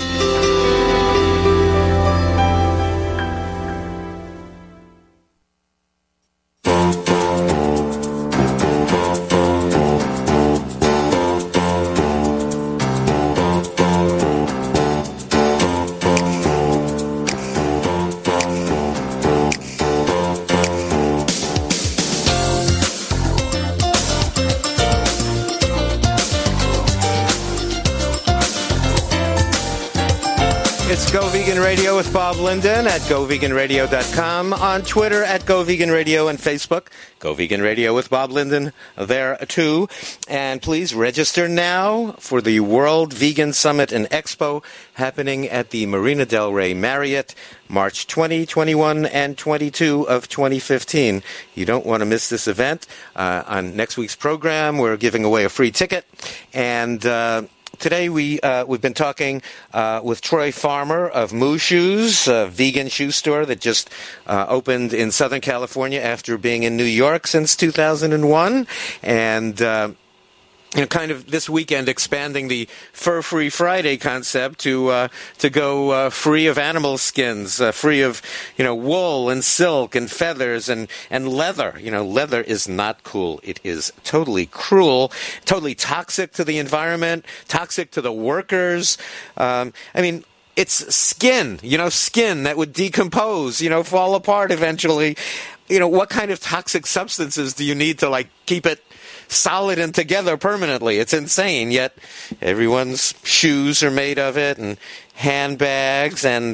Go Vegan Radio with Bob Linden at goveganradio.com, on Twitter at Go Vegan Radio, and Facebook, Go Vegan Radio with Bob Linden there too. And please register now for the World Vegan Summit and Expo happening at the Marina del Rey Marriott, March 20, 21, and 22 of 2015. You don't want to miss this event. On next week's program, we're giving away a free ticket, and today we've been talking with Troy Farmer of Moo Shoes, a vegan shoe store that just opened in Southern California after being in New York since 2001, and kind of this weekend expanding the Fur-Free Friday concept to go free of animal skins, free of wool and silk and feathers and leather. Leather is not cool. It is totally cruel, totally toxic to the environment, toxic to the workers. It's skin, skin that would decompose, fall apart eventually. What kind of toxic substances do you need to keep it solid and together permanently? It's insane, yet everyone's shoes are made of it, and handbags. And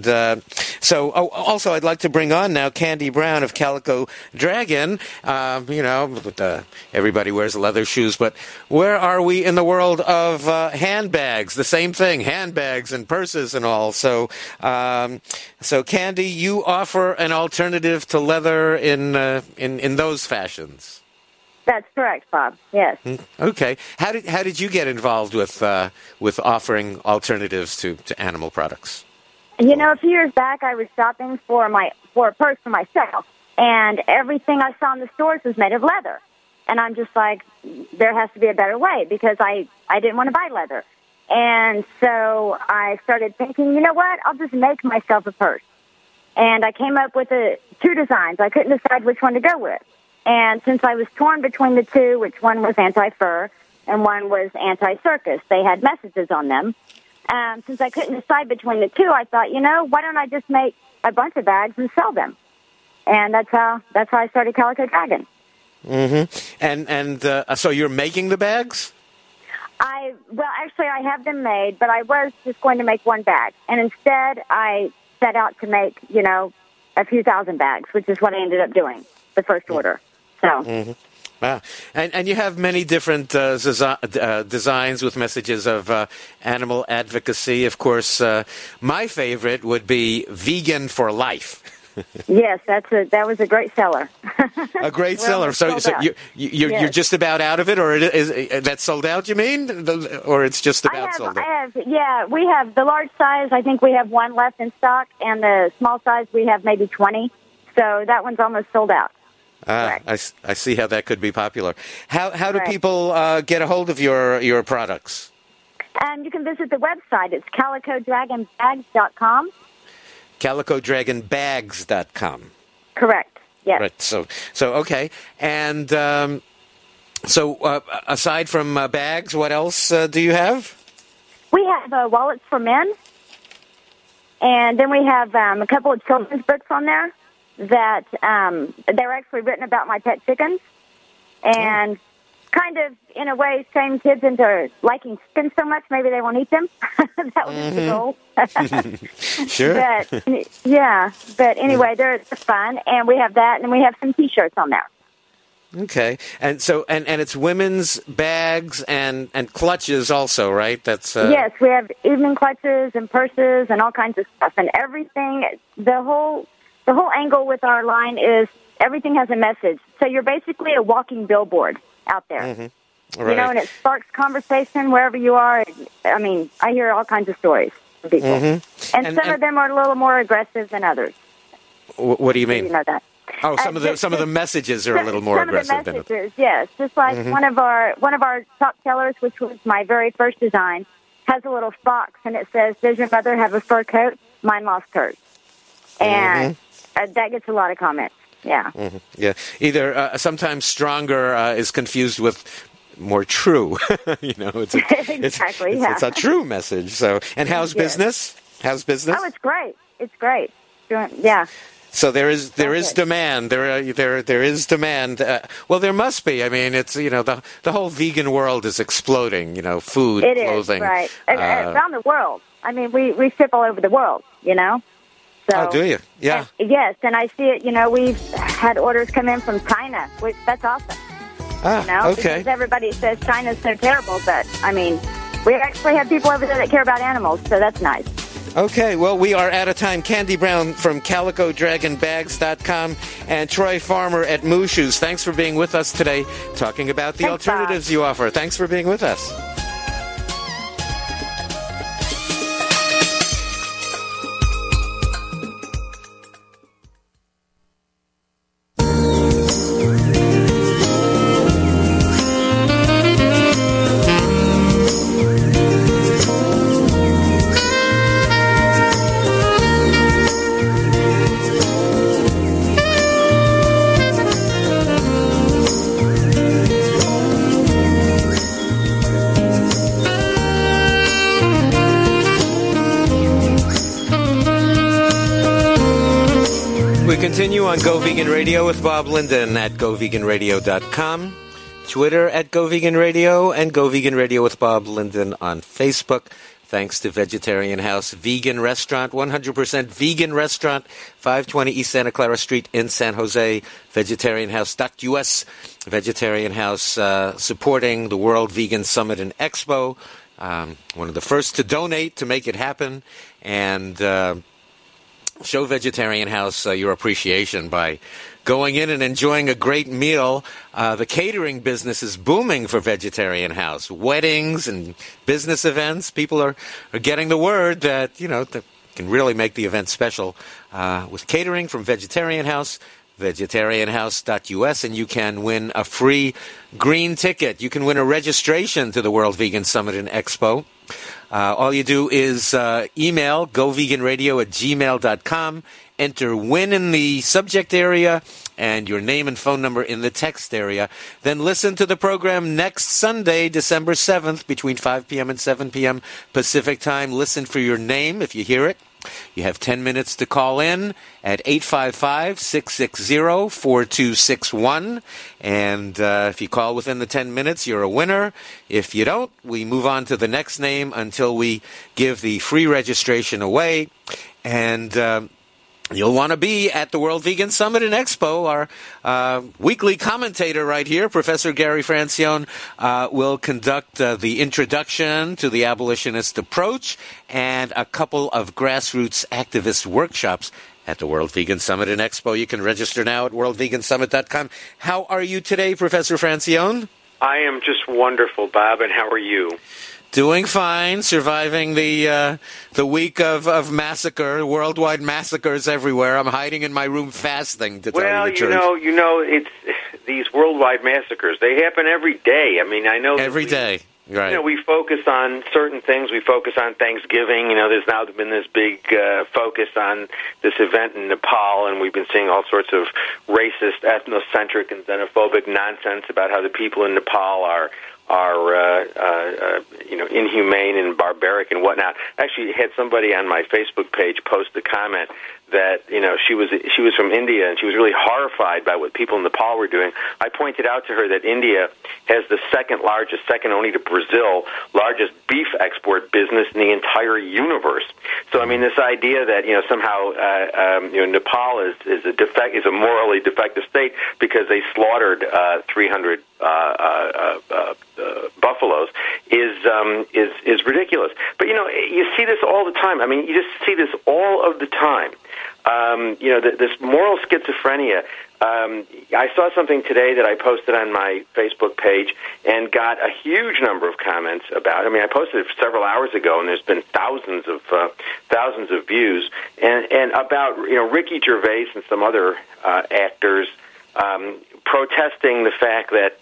also I'd like to bring on now Candy Brown of Calico Dragon. Everybody wears leather shoes, but where are we in the world of handbags? The same thing, handbags and purses and all. So Candy, you offer an alternative to leather in those fashions. That's correct, Bob. Yes. Okay. How did you get involved with offering alternatives to animal products? A few years back, I was shopping for a purse for myself, and everything I saw in the stores was made of leather. And I'm just like, there has to be a better way, because I didn't want to buy leather. And so I started thinking, you know what? I'll just make myself a purse. And I came up with two designs. I couldn't decide which one to go with. And since I was torn between the two, which one was anti-fur and one was anti-circus, they had messages on them. Since I couldn't decide between the two, I thought, why don't I just make a bunch of bags and sell them? And that's how I started Calico Dragon. Mm-hmm. And so you're making the bags? Actually, I have them made, but I was just going to make one bag. And instead, I set out to make, a few thousand bags, which is what I ended up doing, the first order. So. Mm-hmm. Wow. And you have many different designs with messages of animal advocacy. Of course, my favorite would be vegan for life. Yes, that was a great seller. A great seller. So you're just about out of it, or is that's sold out? You mean, or it's just about sold out? We have the large size. I think we have one left in stock, and the small size we have maybe 20. So that one's almost sold out. I see how that could be popular. How do people get a hold of your products? You can visit the website. It's calicodragonbags.com. calicodragonbags.com. Correct. Yes. Right. So okay. And aside from bags, what else do you have? We have wallets for men, and then we have a couple of children's books on there that they're actually written about my pet chickens, and kind of, in a way, shame kids into liking chickens so much, maybe they won't eat them. That was the goal. Sure. But anyway, they're fun, and we have that, and we have some T-shirts on there. Okay, and so and it's women's bags and clutches also, right? That's yes, we have evening clutches and purses and all kinds of stuff, and everything. The whole angle with our line is everything has a message. So you're basically a walking billboard out there. Mm-hmm. Right. And it sparks conversation wherever you are. I mean, I hear all kinds of stories from people. Mm-hmm. And some of them are a little more aggressive than others. What do you mean? You know that. Oh, some of the messages are a little more aggressive than others. Some of the messages, yes. Just like one of our top sellers, which was my very first design, has a little fox, and it says, "Does your mother have a fur coat? Mine lost hers." And that gets a lot of comments. Yeah. Mm-hmm. Yeah. Either sometimes stronger is confused with more true. It's a true message. So, and how's business? How's business? Oh, it's great. It's great. Yeah. So there is demand. There is demand. Well, there must be. I mean, it's the whole vegan world is exploding. Food, clothing, right? Around the world. I mean, we ship all over the world. So, oh, do you? Yeah. Yes, and I see it. We've had orders come in from China, which that's awesome. Okay. Because everybody says China's so terrible, but I mean, we actually have people over there that care about animals, so that's nice. Okay, well, we are out of time. Candy Brown from CalicoDragonBags.com and Troy Farmer at Moo Shoes. Thanks for being with us today, talking about the alternatives you offer. Thanks for being with us. Continue on Go Vegan Radio with Bob Linden at GoVeganRadio.com, Twitter at Go Vegan Radio, and Go Vegan Radio with Bob Linden on Facebook. thanks to Vegetarian House Vegan Restaurant, 100% vegan restaurant, 520 East Santa Clara Street in San Jose, vegetarianhouse.us. Vegetarian House supporting the World Vegan Summit and Expo, one of the first to donate to make it happen, and show Vegetarian House your appreciation by going in and enjoying a great meal. The catering business is booming for Vegetarian House. Weddings and business events, people are getting the word that, that can really make the event special with catering from Vegetarian House, vegetarianhouse.us, and you can win a free green ticket. You can win a registration to the World Vegan Summit and Expo. All you do is email goveganradio@gmail.com, enter win in the subject area and your name and phone number in the text area. Then listen to the program next Sunday, December 7th, between 5 p.m. and 7 p.m. Pacific time. Listen for your name if you hear it. You have 10 minutes to call in at 855-660-4261. And if you call within the 10 minutes, you're a winner. If you don't, we move on to the next name until we give the free registration away. And you'll want to be at the World Vegan Summit and Expo. Our weekly commentator right here, Professor Gary Francione, will conduct the introduction to the abolitionist approach and a couple of grassroots activist workshops at the World Vegan Summit and Expo. You can register now at worldvegansummit.com. How are you today, Professor Francione? I am just wonderful, Bob, and how are you? Doing fine, surviving the week of massacre, worldwide massacres everywhere. I'm hiding in my room fasting, to tell you the truth. Well, it's these worldwide massacres. They happen every day. I mean, I know every day. Right. We focus on certain things. We focus on Thanksgiving. There's now been this big focus on this event in Nepal, and we've been seeing all sorts of racist, ethnocentric, and xenophobic nonsense about how the people in Nepal are inhumane and barbaric and whatnot. I actually had somebody on my Facebook page post a comment that she was from India and she was really horrified by what people in Nepal were doing. I pointed out to her that India has the second largest, second only to Brazil, largest beef export business in the entire universe. So I mean, this idea that somehow Nepal is a morally defective state because they slaughtered 300 buffaloes is ridiculous. But you see this all the time. I mean, you just see this all of the time. This moral schizophrenia. I saw something today that I posted on my Facebook page and got a huge number of comments about. I mean, I posted it several hours ago, and there's been thousands of views, and about Ricky Gervais and some other actors protesting the fact that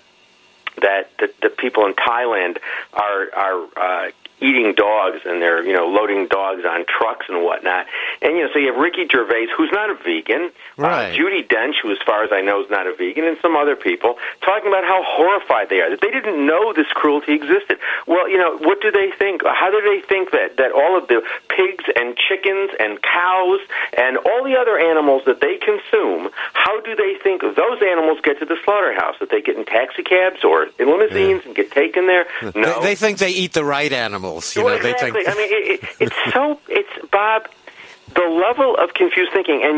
the people in Thailand are eating dogs, and they're loading dogs on trucks and whatnot. And so you have Ricky Gervais, who's not a vegan, right. Judi Dench, who as far as I know is not a vegan, and some other people talking about how horrified they are, that they didn't know this cruelty existed. Well, what do they think? How do they think that all of the pigs and chickens and cows and all the other animals that they consume, how do they think those animals get to the slaughterhouse? That they get in taxi cabs or in limousines and get taken there? No. They think they eat the right animals. Well, exactly. They think... I mean, it's Bob, the level of confused thinking, and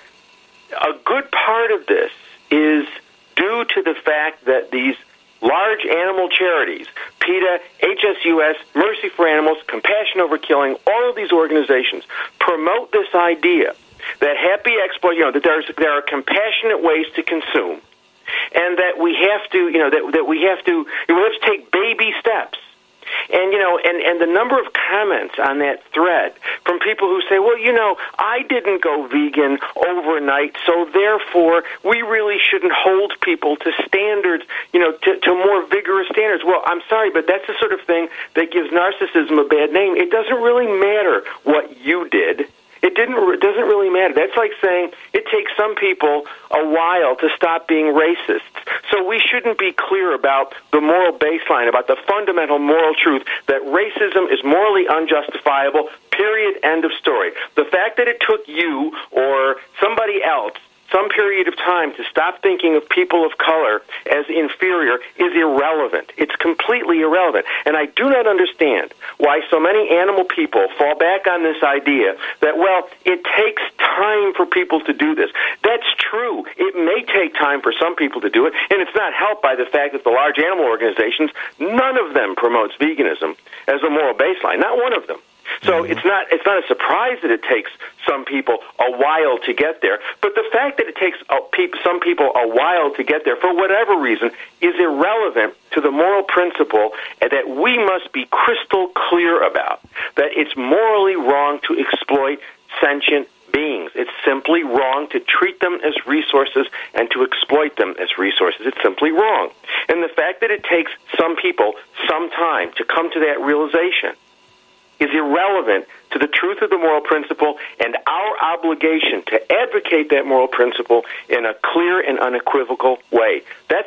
a good part of this is due to the fact that these large animal charities, PETA, HSUS, Mercy for Animals, Compassion Over Killing, all of these organizations promote this idea that happy exploit, that there are compassionate ways to consume, and that we have to, that we have to take baby steps. And and the number of comments on that thread from people who say, well, I didn't go vegan overnight, so therefore we really shouldn't hold people to standards, to more vigorous standards. Well, I'm sorry, but that's the sort of thing that gives narcissism a bad name. It doesn't really matter what you did. It doesn't really matter. That's like saying it takes some people a while to stop being racists. So we shouldn't be clear about the moral baseline, about the fundamental moral truth that racism is morally unjustifiable, period, end of story. The fact that it took you or somebody else some period of time to stop thinking of people of color as inferior is irrelevant. It's completely irrelevant. And I do not understand why so many animal people fall back on this idea that, well, it takes time for people to do this. That's true. It may take time for some people to do it, and it's not helped by the fact that the large animal organizations, none of them promotes veganism as a moral baseline, not one of them. So it's not a surprise that it takes some people a while to get there, but the fact that it takes some people a while to get there for whatever reason is irrelevant to the moral principle that we must be crystal clear about, that it's morally wrong to exploit sentient beings. It's simply wrong to treat them as resources and to exploit them as resources. It's simply wrong. And the fact that it takes some people some time to come to that realization is irrelevant to the truth of the moral principle and our obligation to advocate that moral principle in a clear and unequivocal way.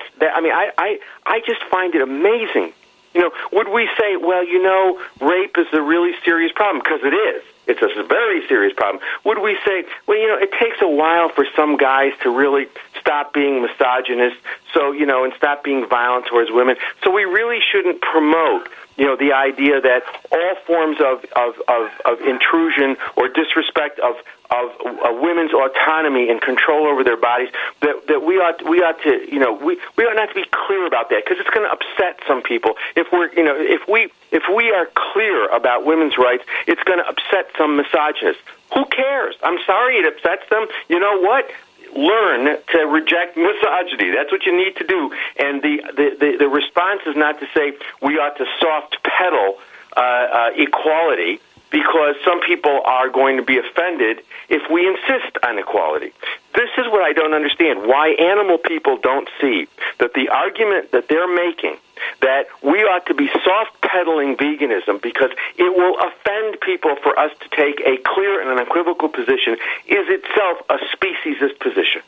I just find it amazing. Would we say, well, rape is a really serious problem? Because it is. It's a very serious problem. Would we say, well, it takes a while for some guys to really stop being misogynist, and stop being violent towards women, so we really shouldn't promote the idea that all forms of intrusion or disrespect of women's autonomy and control over their bodies, that we ought not to be clear about that, because it's going to upset some people. If we are clear about women's rights, it's going to upset some misogynists. Who cares? I'm sorry it upsets them. You know what? Learn to reject misogyny. That's what you need to do. And the response is not to say we ought to soft pedal equality, because some people are going to be offended if we insist on equality. This is what I don't understand, why animal people don't see that the argument that they're making, that we ought to be soft-pedaling veganism because it will offend people for us to take a clear and unequivocal position, is itself a speciesist position.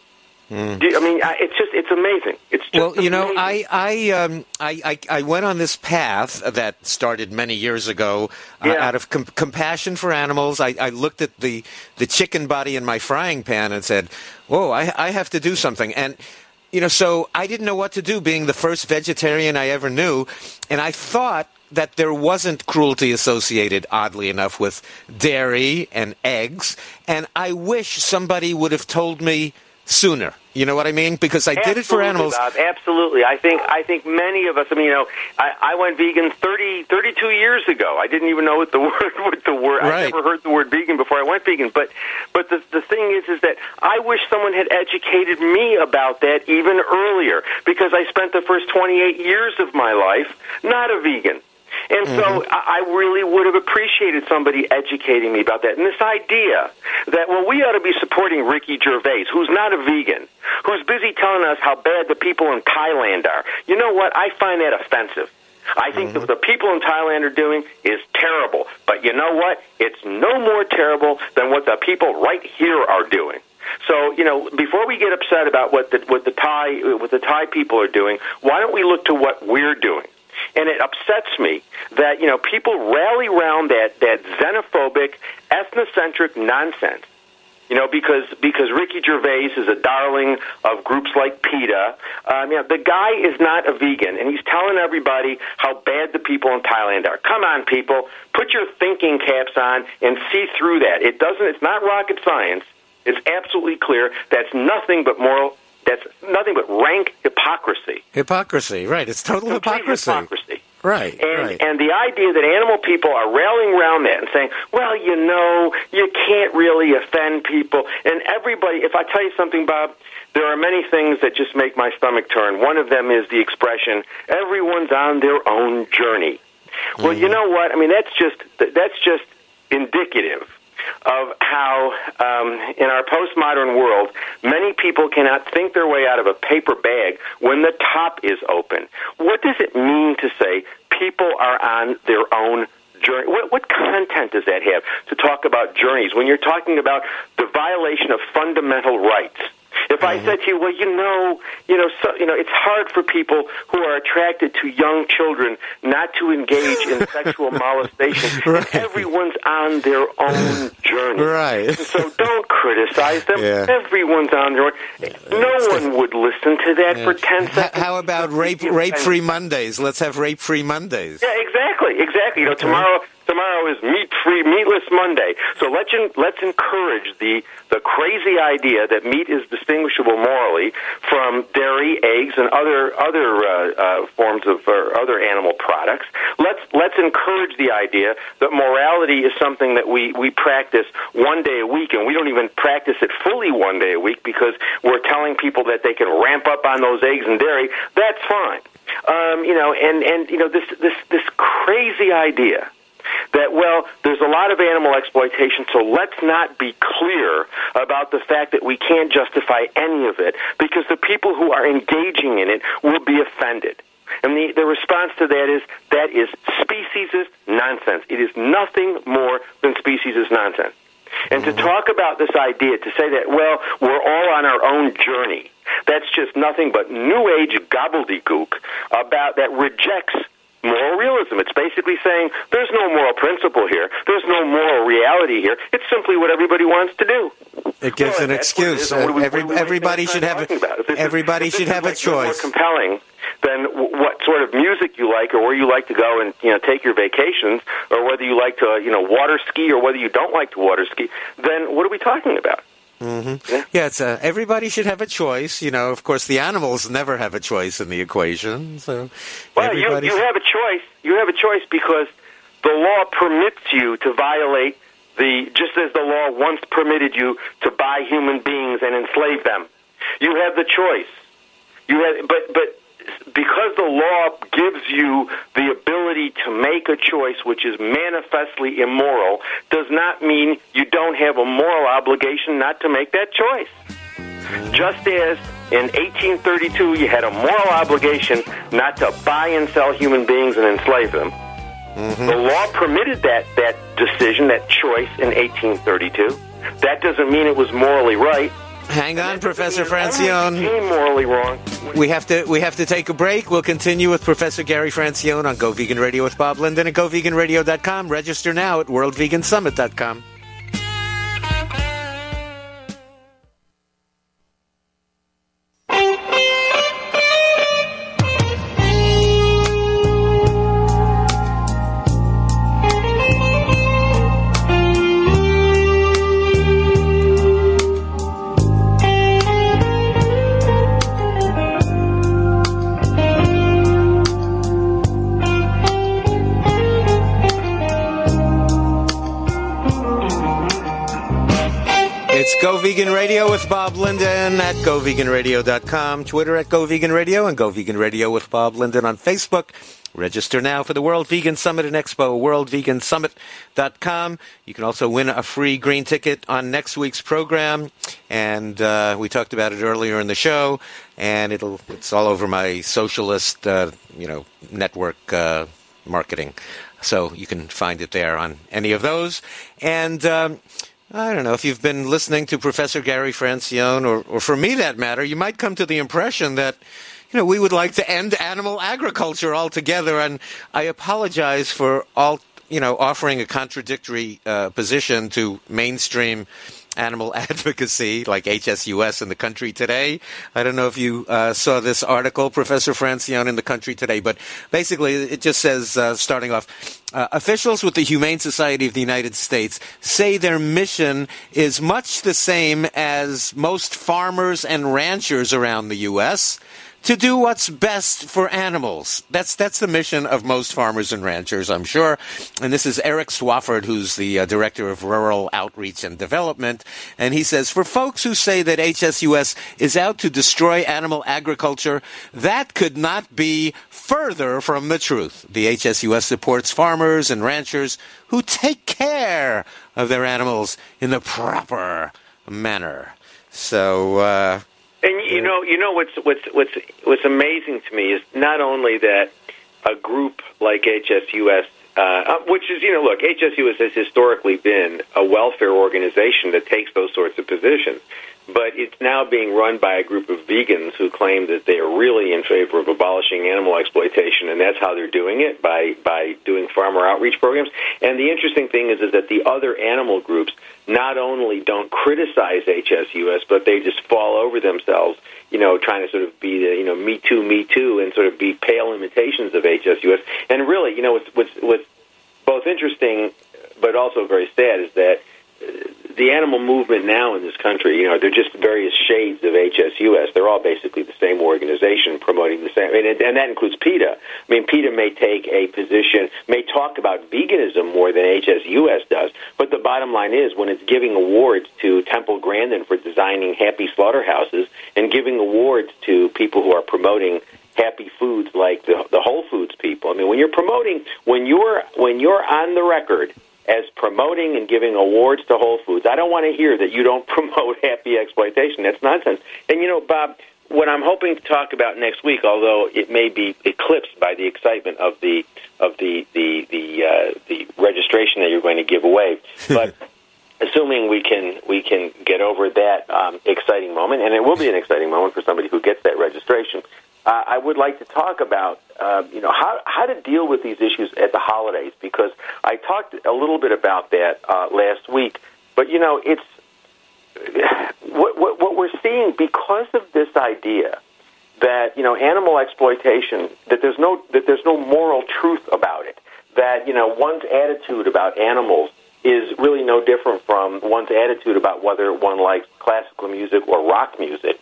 It's amazing. It's just amazing. I went on this path that started many years ago out of compassion for animals. I looked at the chicken body in my frying pan and said, whoa, I have to do something. And, so I didn't know what to do, being the first vegetarian I ever knew. And I thought that there wasn't cruelty associated, oddly enough, with dairy and eggs. And I wish somebody would have told me sooner. You know what I mean? Because I did it for animals. Bob, absolutely. I think many of us, I went vegan 32 years ago. I didn't even know what the word Right. I never heard the word vegan before I went vegan. But the thing is that I wish someone had educated me about that even earlier, because I spent the first 28 years of my life not a vegan. And so I really would have appreciated somebody educating me about that. And this idea that, well, we ought to be supporting Ricky Gervais, who's not a vegan, who's busy telling us how bad the people in Thailand are. You know what? I find that offensive. I think that the people in Thailand are doing is terrible. But you know what? It's no more terrible than what the people right here are doing. So, before we get upset about what the Thai people are doing, why don't we look to what we're doing? And it upsets me that, people rally around that xenophobic, ethnocentric nonsense, because Ricky Gervais is a darling of groups like PETA. The guy is not a vegan, and he's telling everybody how bad the people in Thailand are. Come on, people, put your thinking caps on and see through that. It's not rocket science. It's absolutely clear. That's nothing but rank hypocrisy. Hypocrisy, right. It's total hypocrisy. Right, And the idea that animal people are rallying around that and saying, well, you can't really offend people. And everybody, if I tell you something, Bob, there are many things that just make my stomach turn. One of them is the expression, everyone's on their own journey. Well, you know what? That's just indicative of how, in our postmodern world, many people cannot think their way out of a paper bag when the top is open. What does it mean to say people are on their own journey? What content does that have to talk about journeys when you're talking about the violation of fundamental rights? If I said to you, well, it's hard for people who are attracted to young children not to engage in sexual molestation. Right. Everyone's on their own journey. Right. So don't criticize them. Yeah. Everyone's on their own. No one would listen to that for 10 seconds. How about rape-free Mondays? Let's have rape-free Mondays. Yeah, exactly. You know, tomorrow is meatless Monday. So let's encourage the crazy idea that meat is distinguishable morally from dairy, eggs, and other forms of other animal products. Let's encourage the idea that morality is something that we practice one day a week, and we don't even practice it fully one day a week because we're telling people that they can ramp up on those eggs and dairy. That's fine. You know, and you know this crazy idea that, well, there's a lot of animal exploitation, so let's not be clear about the fact that we can't justify any of it because the people who are engaging in it will be offended. And the response to that is speciesist nonsense. It is nothing more than speciesist nonsense. And to talk about this idea, to say that, well, we're all on our own journey, that's just nothing but New Age gobbledygook about that rejects moral realism. It's basically saying there's no moral principle here. There's no moral reality here. It's simply what everybody wants to do. It gives an excuse. Everybody should have a choice. More compelling than what sort of music you like, or where you like to go and take your vacations, or whether you like to water ski, or whether you don't like to water ski. Then what are we talking about? Mm-hmm. Yeah, it's everybody should have a choice. Of course, the animals never have a choice in the equation. So, well, you have a choice. You have a choice because the law permits you to violate just as the law once permitted you to buy human beings and enslave them. You have the choice. But because the law gives you the ability to make a choice which is manifestly immoral, does not mean you don't have a moral obligation not to make that choice. Just as in 1832 you had a moral obligation not to buy and sell human beings and enslave them, the law permitted that decision, that choice in 1832. That doesn't mean it was morally right. Hang on, Professor Francione. Morally wrong. We have to take a break. We'll continue with Professor Gary Francione on Go Vegan Radio with Bob Linden at GoVeganRadio.com. Register now at WorldVeganSummit.com. Go Vegan Radio with Bob Linden at GoVeganRadio.com, Twitter at Go Vegan Radio, and Go Vegan Radio with Bob Linden on Facebook. Register now for the World Vegan Summit and Expo, WorldVeganSummit.com. You can also win a free green ticket on next week's program, and we talked about it earlier in the show, and it's all over my socialist, network marketing. So you can find it there on any of those. And I don't know, if you've been listening to Professor Gary Francione, or for me that matter, you might come to the impression that, we would like to end animal agriculture altogether. And I apologize for offering a contradictory position to mainstream animal advocacy like HSUS in the Country Today. I don't know if you saw this article, Professor Francione, in the Country Today, but basically it just says, starting off, officials with the Humane Society of the United States say their mission is much the same as most farmers and ranchers around the U.S., to do what's best for animals. That's the mission of most farmers and ranchers, I'm sure. And this is Eric Swafford, who's the Director of Rural Outreach and Development. And he says, for folks who say that HSUS is out to destroy animal agriculture, that could not be further from the truth. The HSUS supports farmers and ranchers who take care of their animals in the proper manner. So, and what's amazing to me is not only that a group like HSUS, which is HSUS has historically been a welfare organization that takes those sorts of positions. but it's now being run by a group of vegans who claim that they are really in favor of abolishing animal exploitation, and that's how they're doing it, by doing farmer outreach programs. And the interesting thing is that the other animal groups not only don't criticize HSUS, but they just fall over themselves, trying to sort of be the, me too, and sort of be pale imitations of HSUS. And really, what's both interesting but also very sad is that the animal movement now in this country, they're just various shades of HSUS. They're all basically the same organization promoting the same, and that includes PETA. I mean, PETA may take a position, may talk about veganism more than HSUS does, but the bottom line is when it's giving awards to Temple Grandin for designing happy slaughterhouses and giving awards to people who are promoting happy foods like the Whole Foods people. I mean, when you're on the record as promoting and giving awards to Whole Foods, I don't want to hear that you don't promote happy exploitation. That's nonsense. And Bob, what I'm hoping to talk about next week, although it may be eclipsed by the excitement of the registration that you're going to give away, but assuming we can get over that exciting moment, and it will be an exciting moment for somebody who gets that registration. I would like to talk about, how to deal with these issues at the holidays, because I talked a little bit about that last week. But it's what we're seeing because of this idea that animal exploitation, that there's no moral truth about it, that one's attitude about animals is really no different from one's attitude about whether one likes classical music or rock music.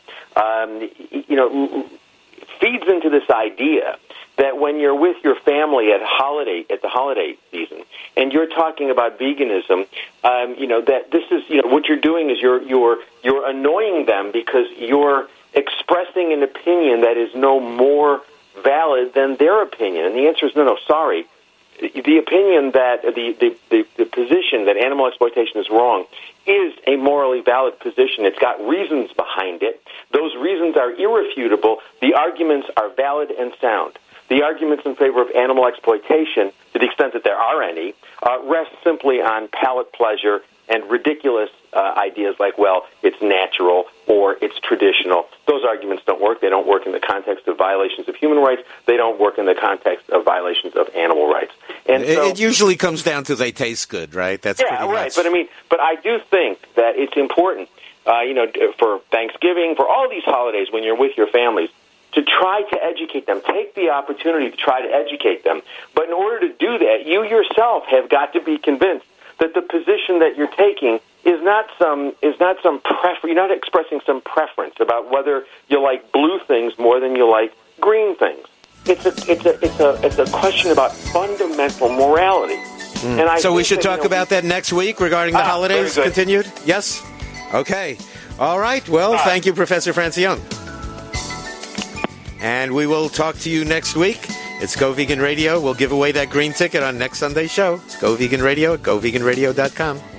Feeds into this idea that when you're with your family at the holiday season, and you're talking about veganism, that this is what you're doing is you're annoying them because you're expressing an opinion that is no more valid than their opinion. And the answer is no, sorry. The opinion that the position that animal exploitation is wrong is a morally valid position. It's got reasons behind it. Those reasons are irrefutable. The arguments are valid and sound. The arguments in favor of animal exploitation, to the extent that there are any, rest simply on palate pleasure and ridiculous ideas like, well, it's natural or it's traditional. Those arguments don't work. They don't work in the context of violations of human rights. They don't work in the context of violations of animal rights. And so, it usually comes down to they taste good, right? That's pretty much. But I do think that it's important, for Thanksgiving, for all these holidays when you're with your families, to try to educate them. Take the opportunity to try to educate them. But in order to do that, you yourself have got to be convinced that the position that you're taking is not some preference. You're not expressing some preference about whether you like blue things more than you like green things. It's a question about fundamental morality. And so we should talk about that next week regarding the holidays. Continued? Yes. Okay. All right. Well, thank you, Professor Francione. And we will talk to you next week. It's Go Vegan Radio. We'll give away that green ticket on next Sunday's show. It's Go Vegan Radio at GoVeganRadio.com.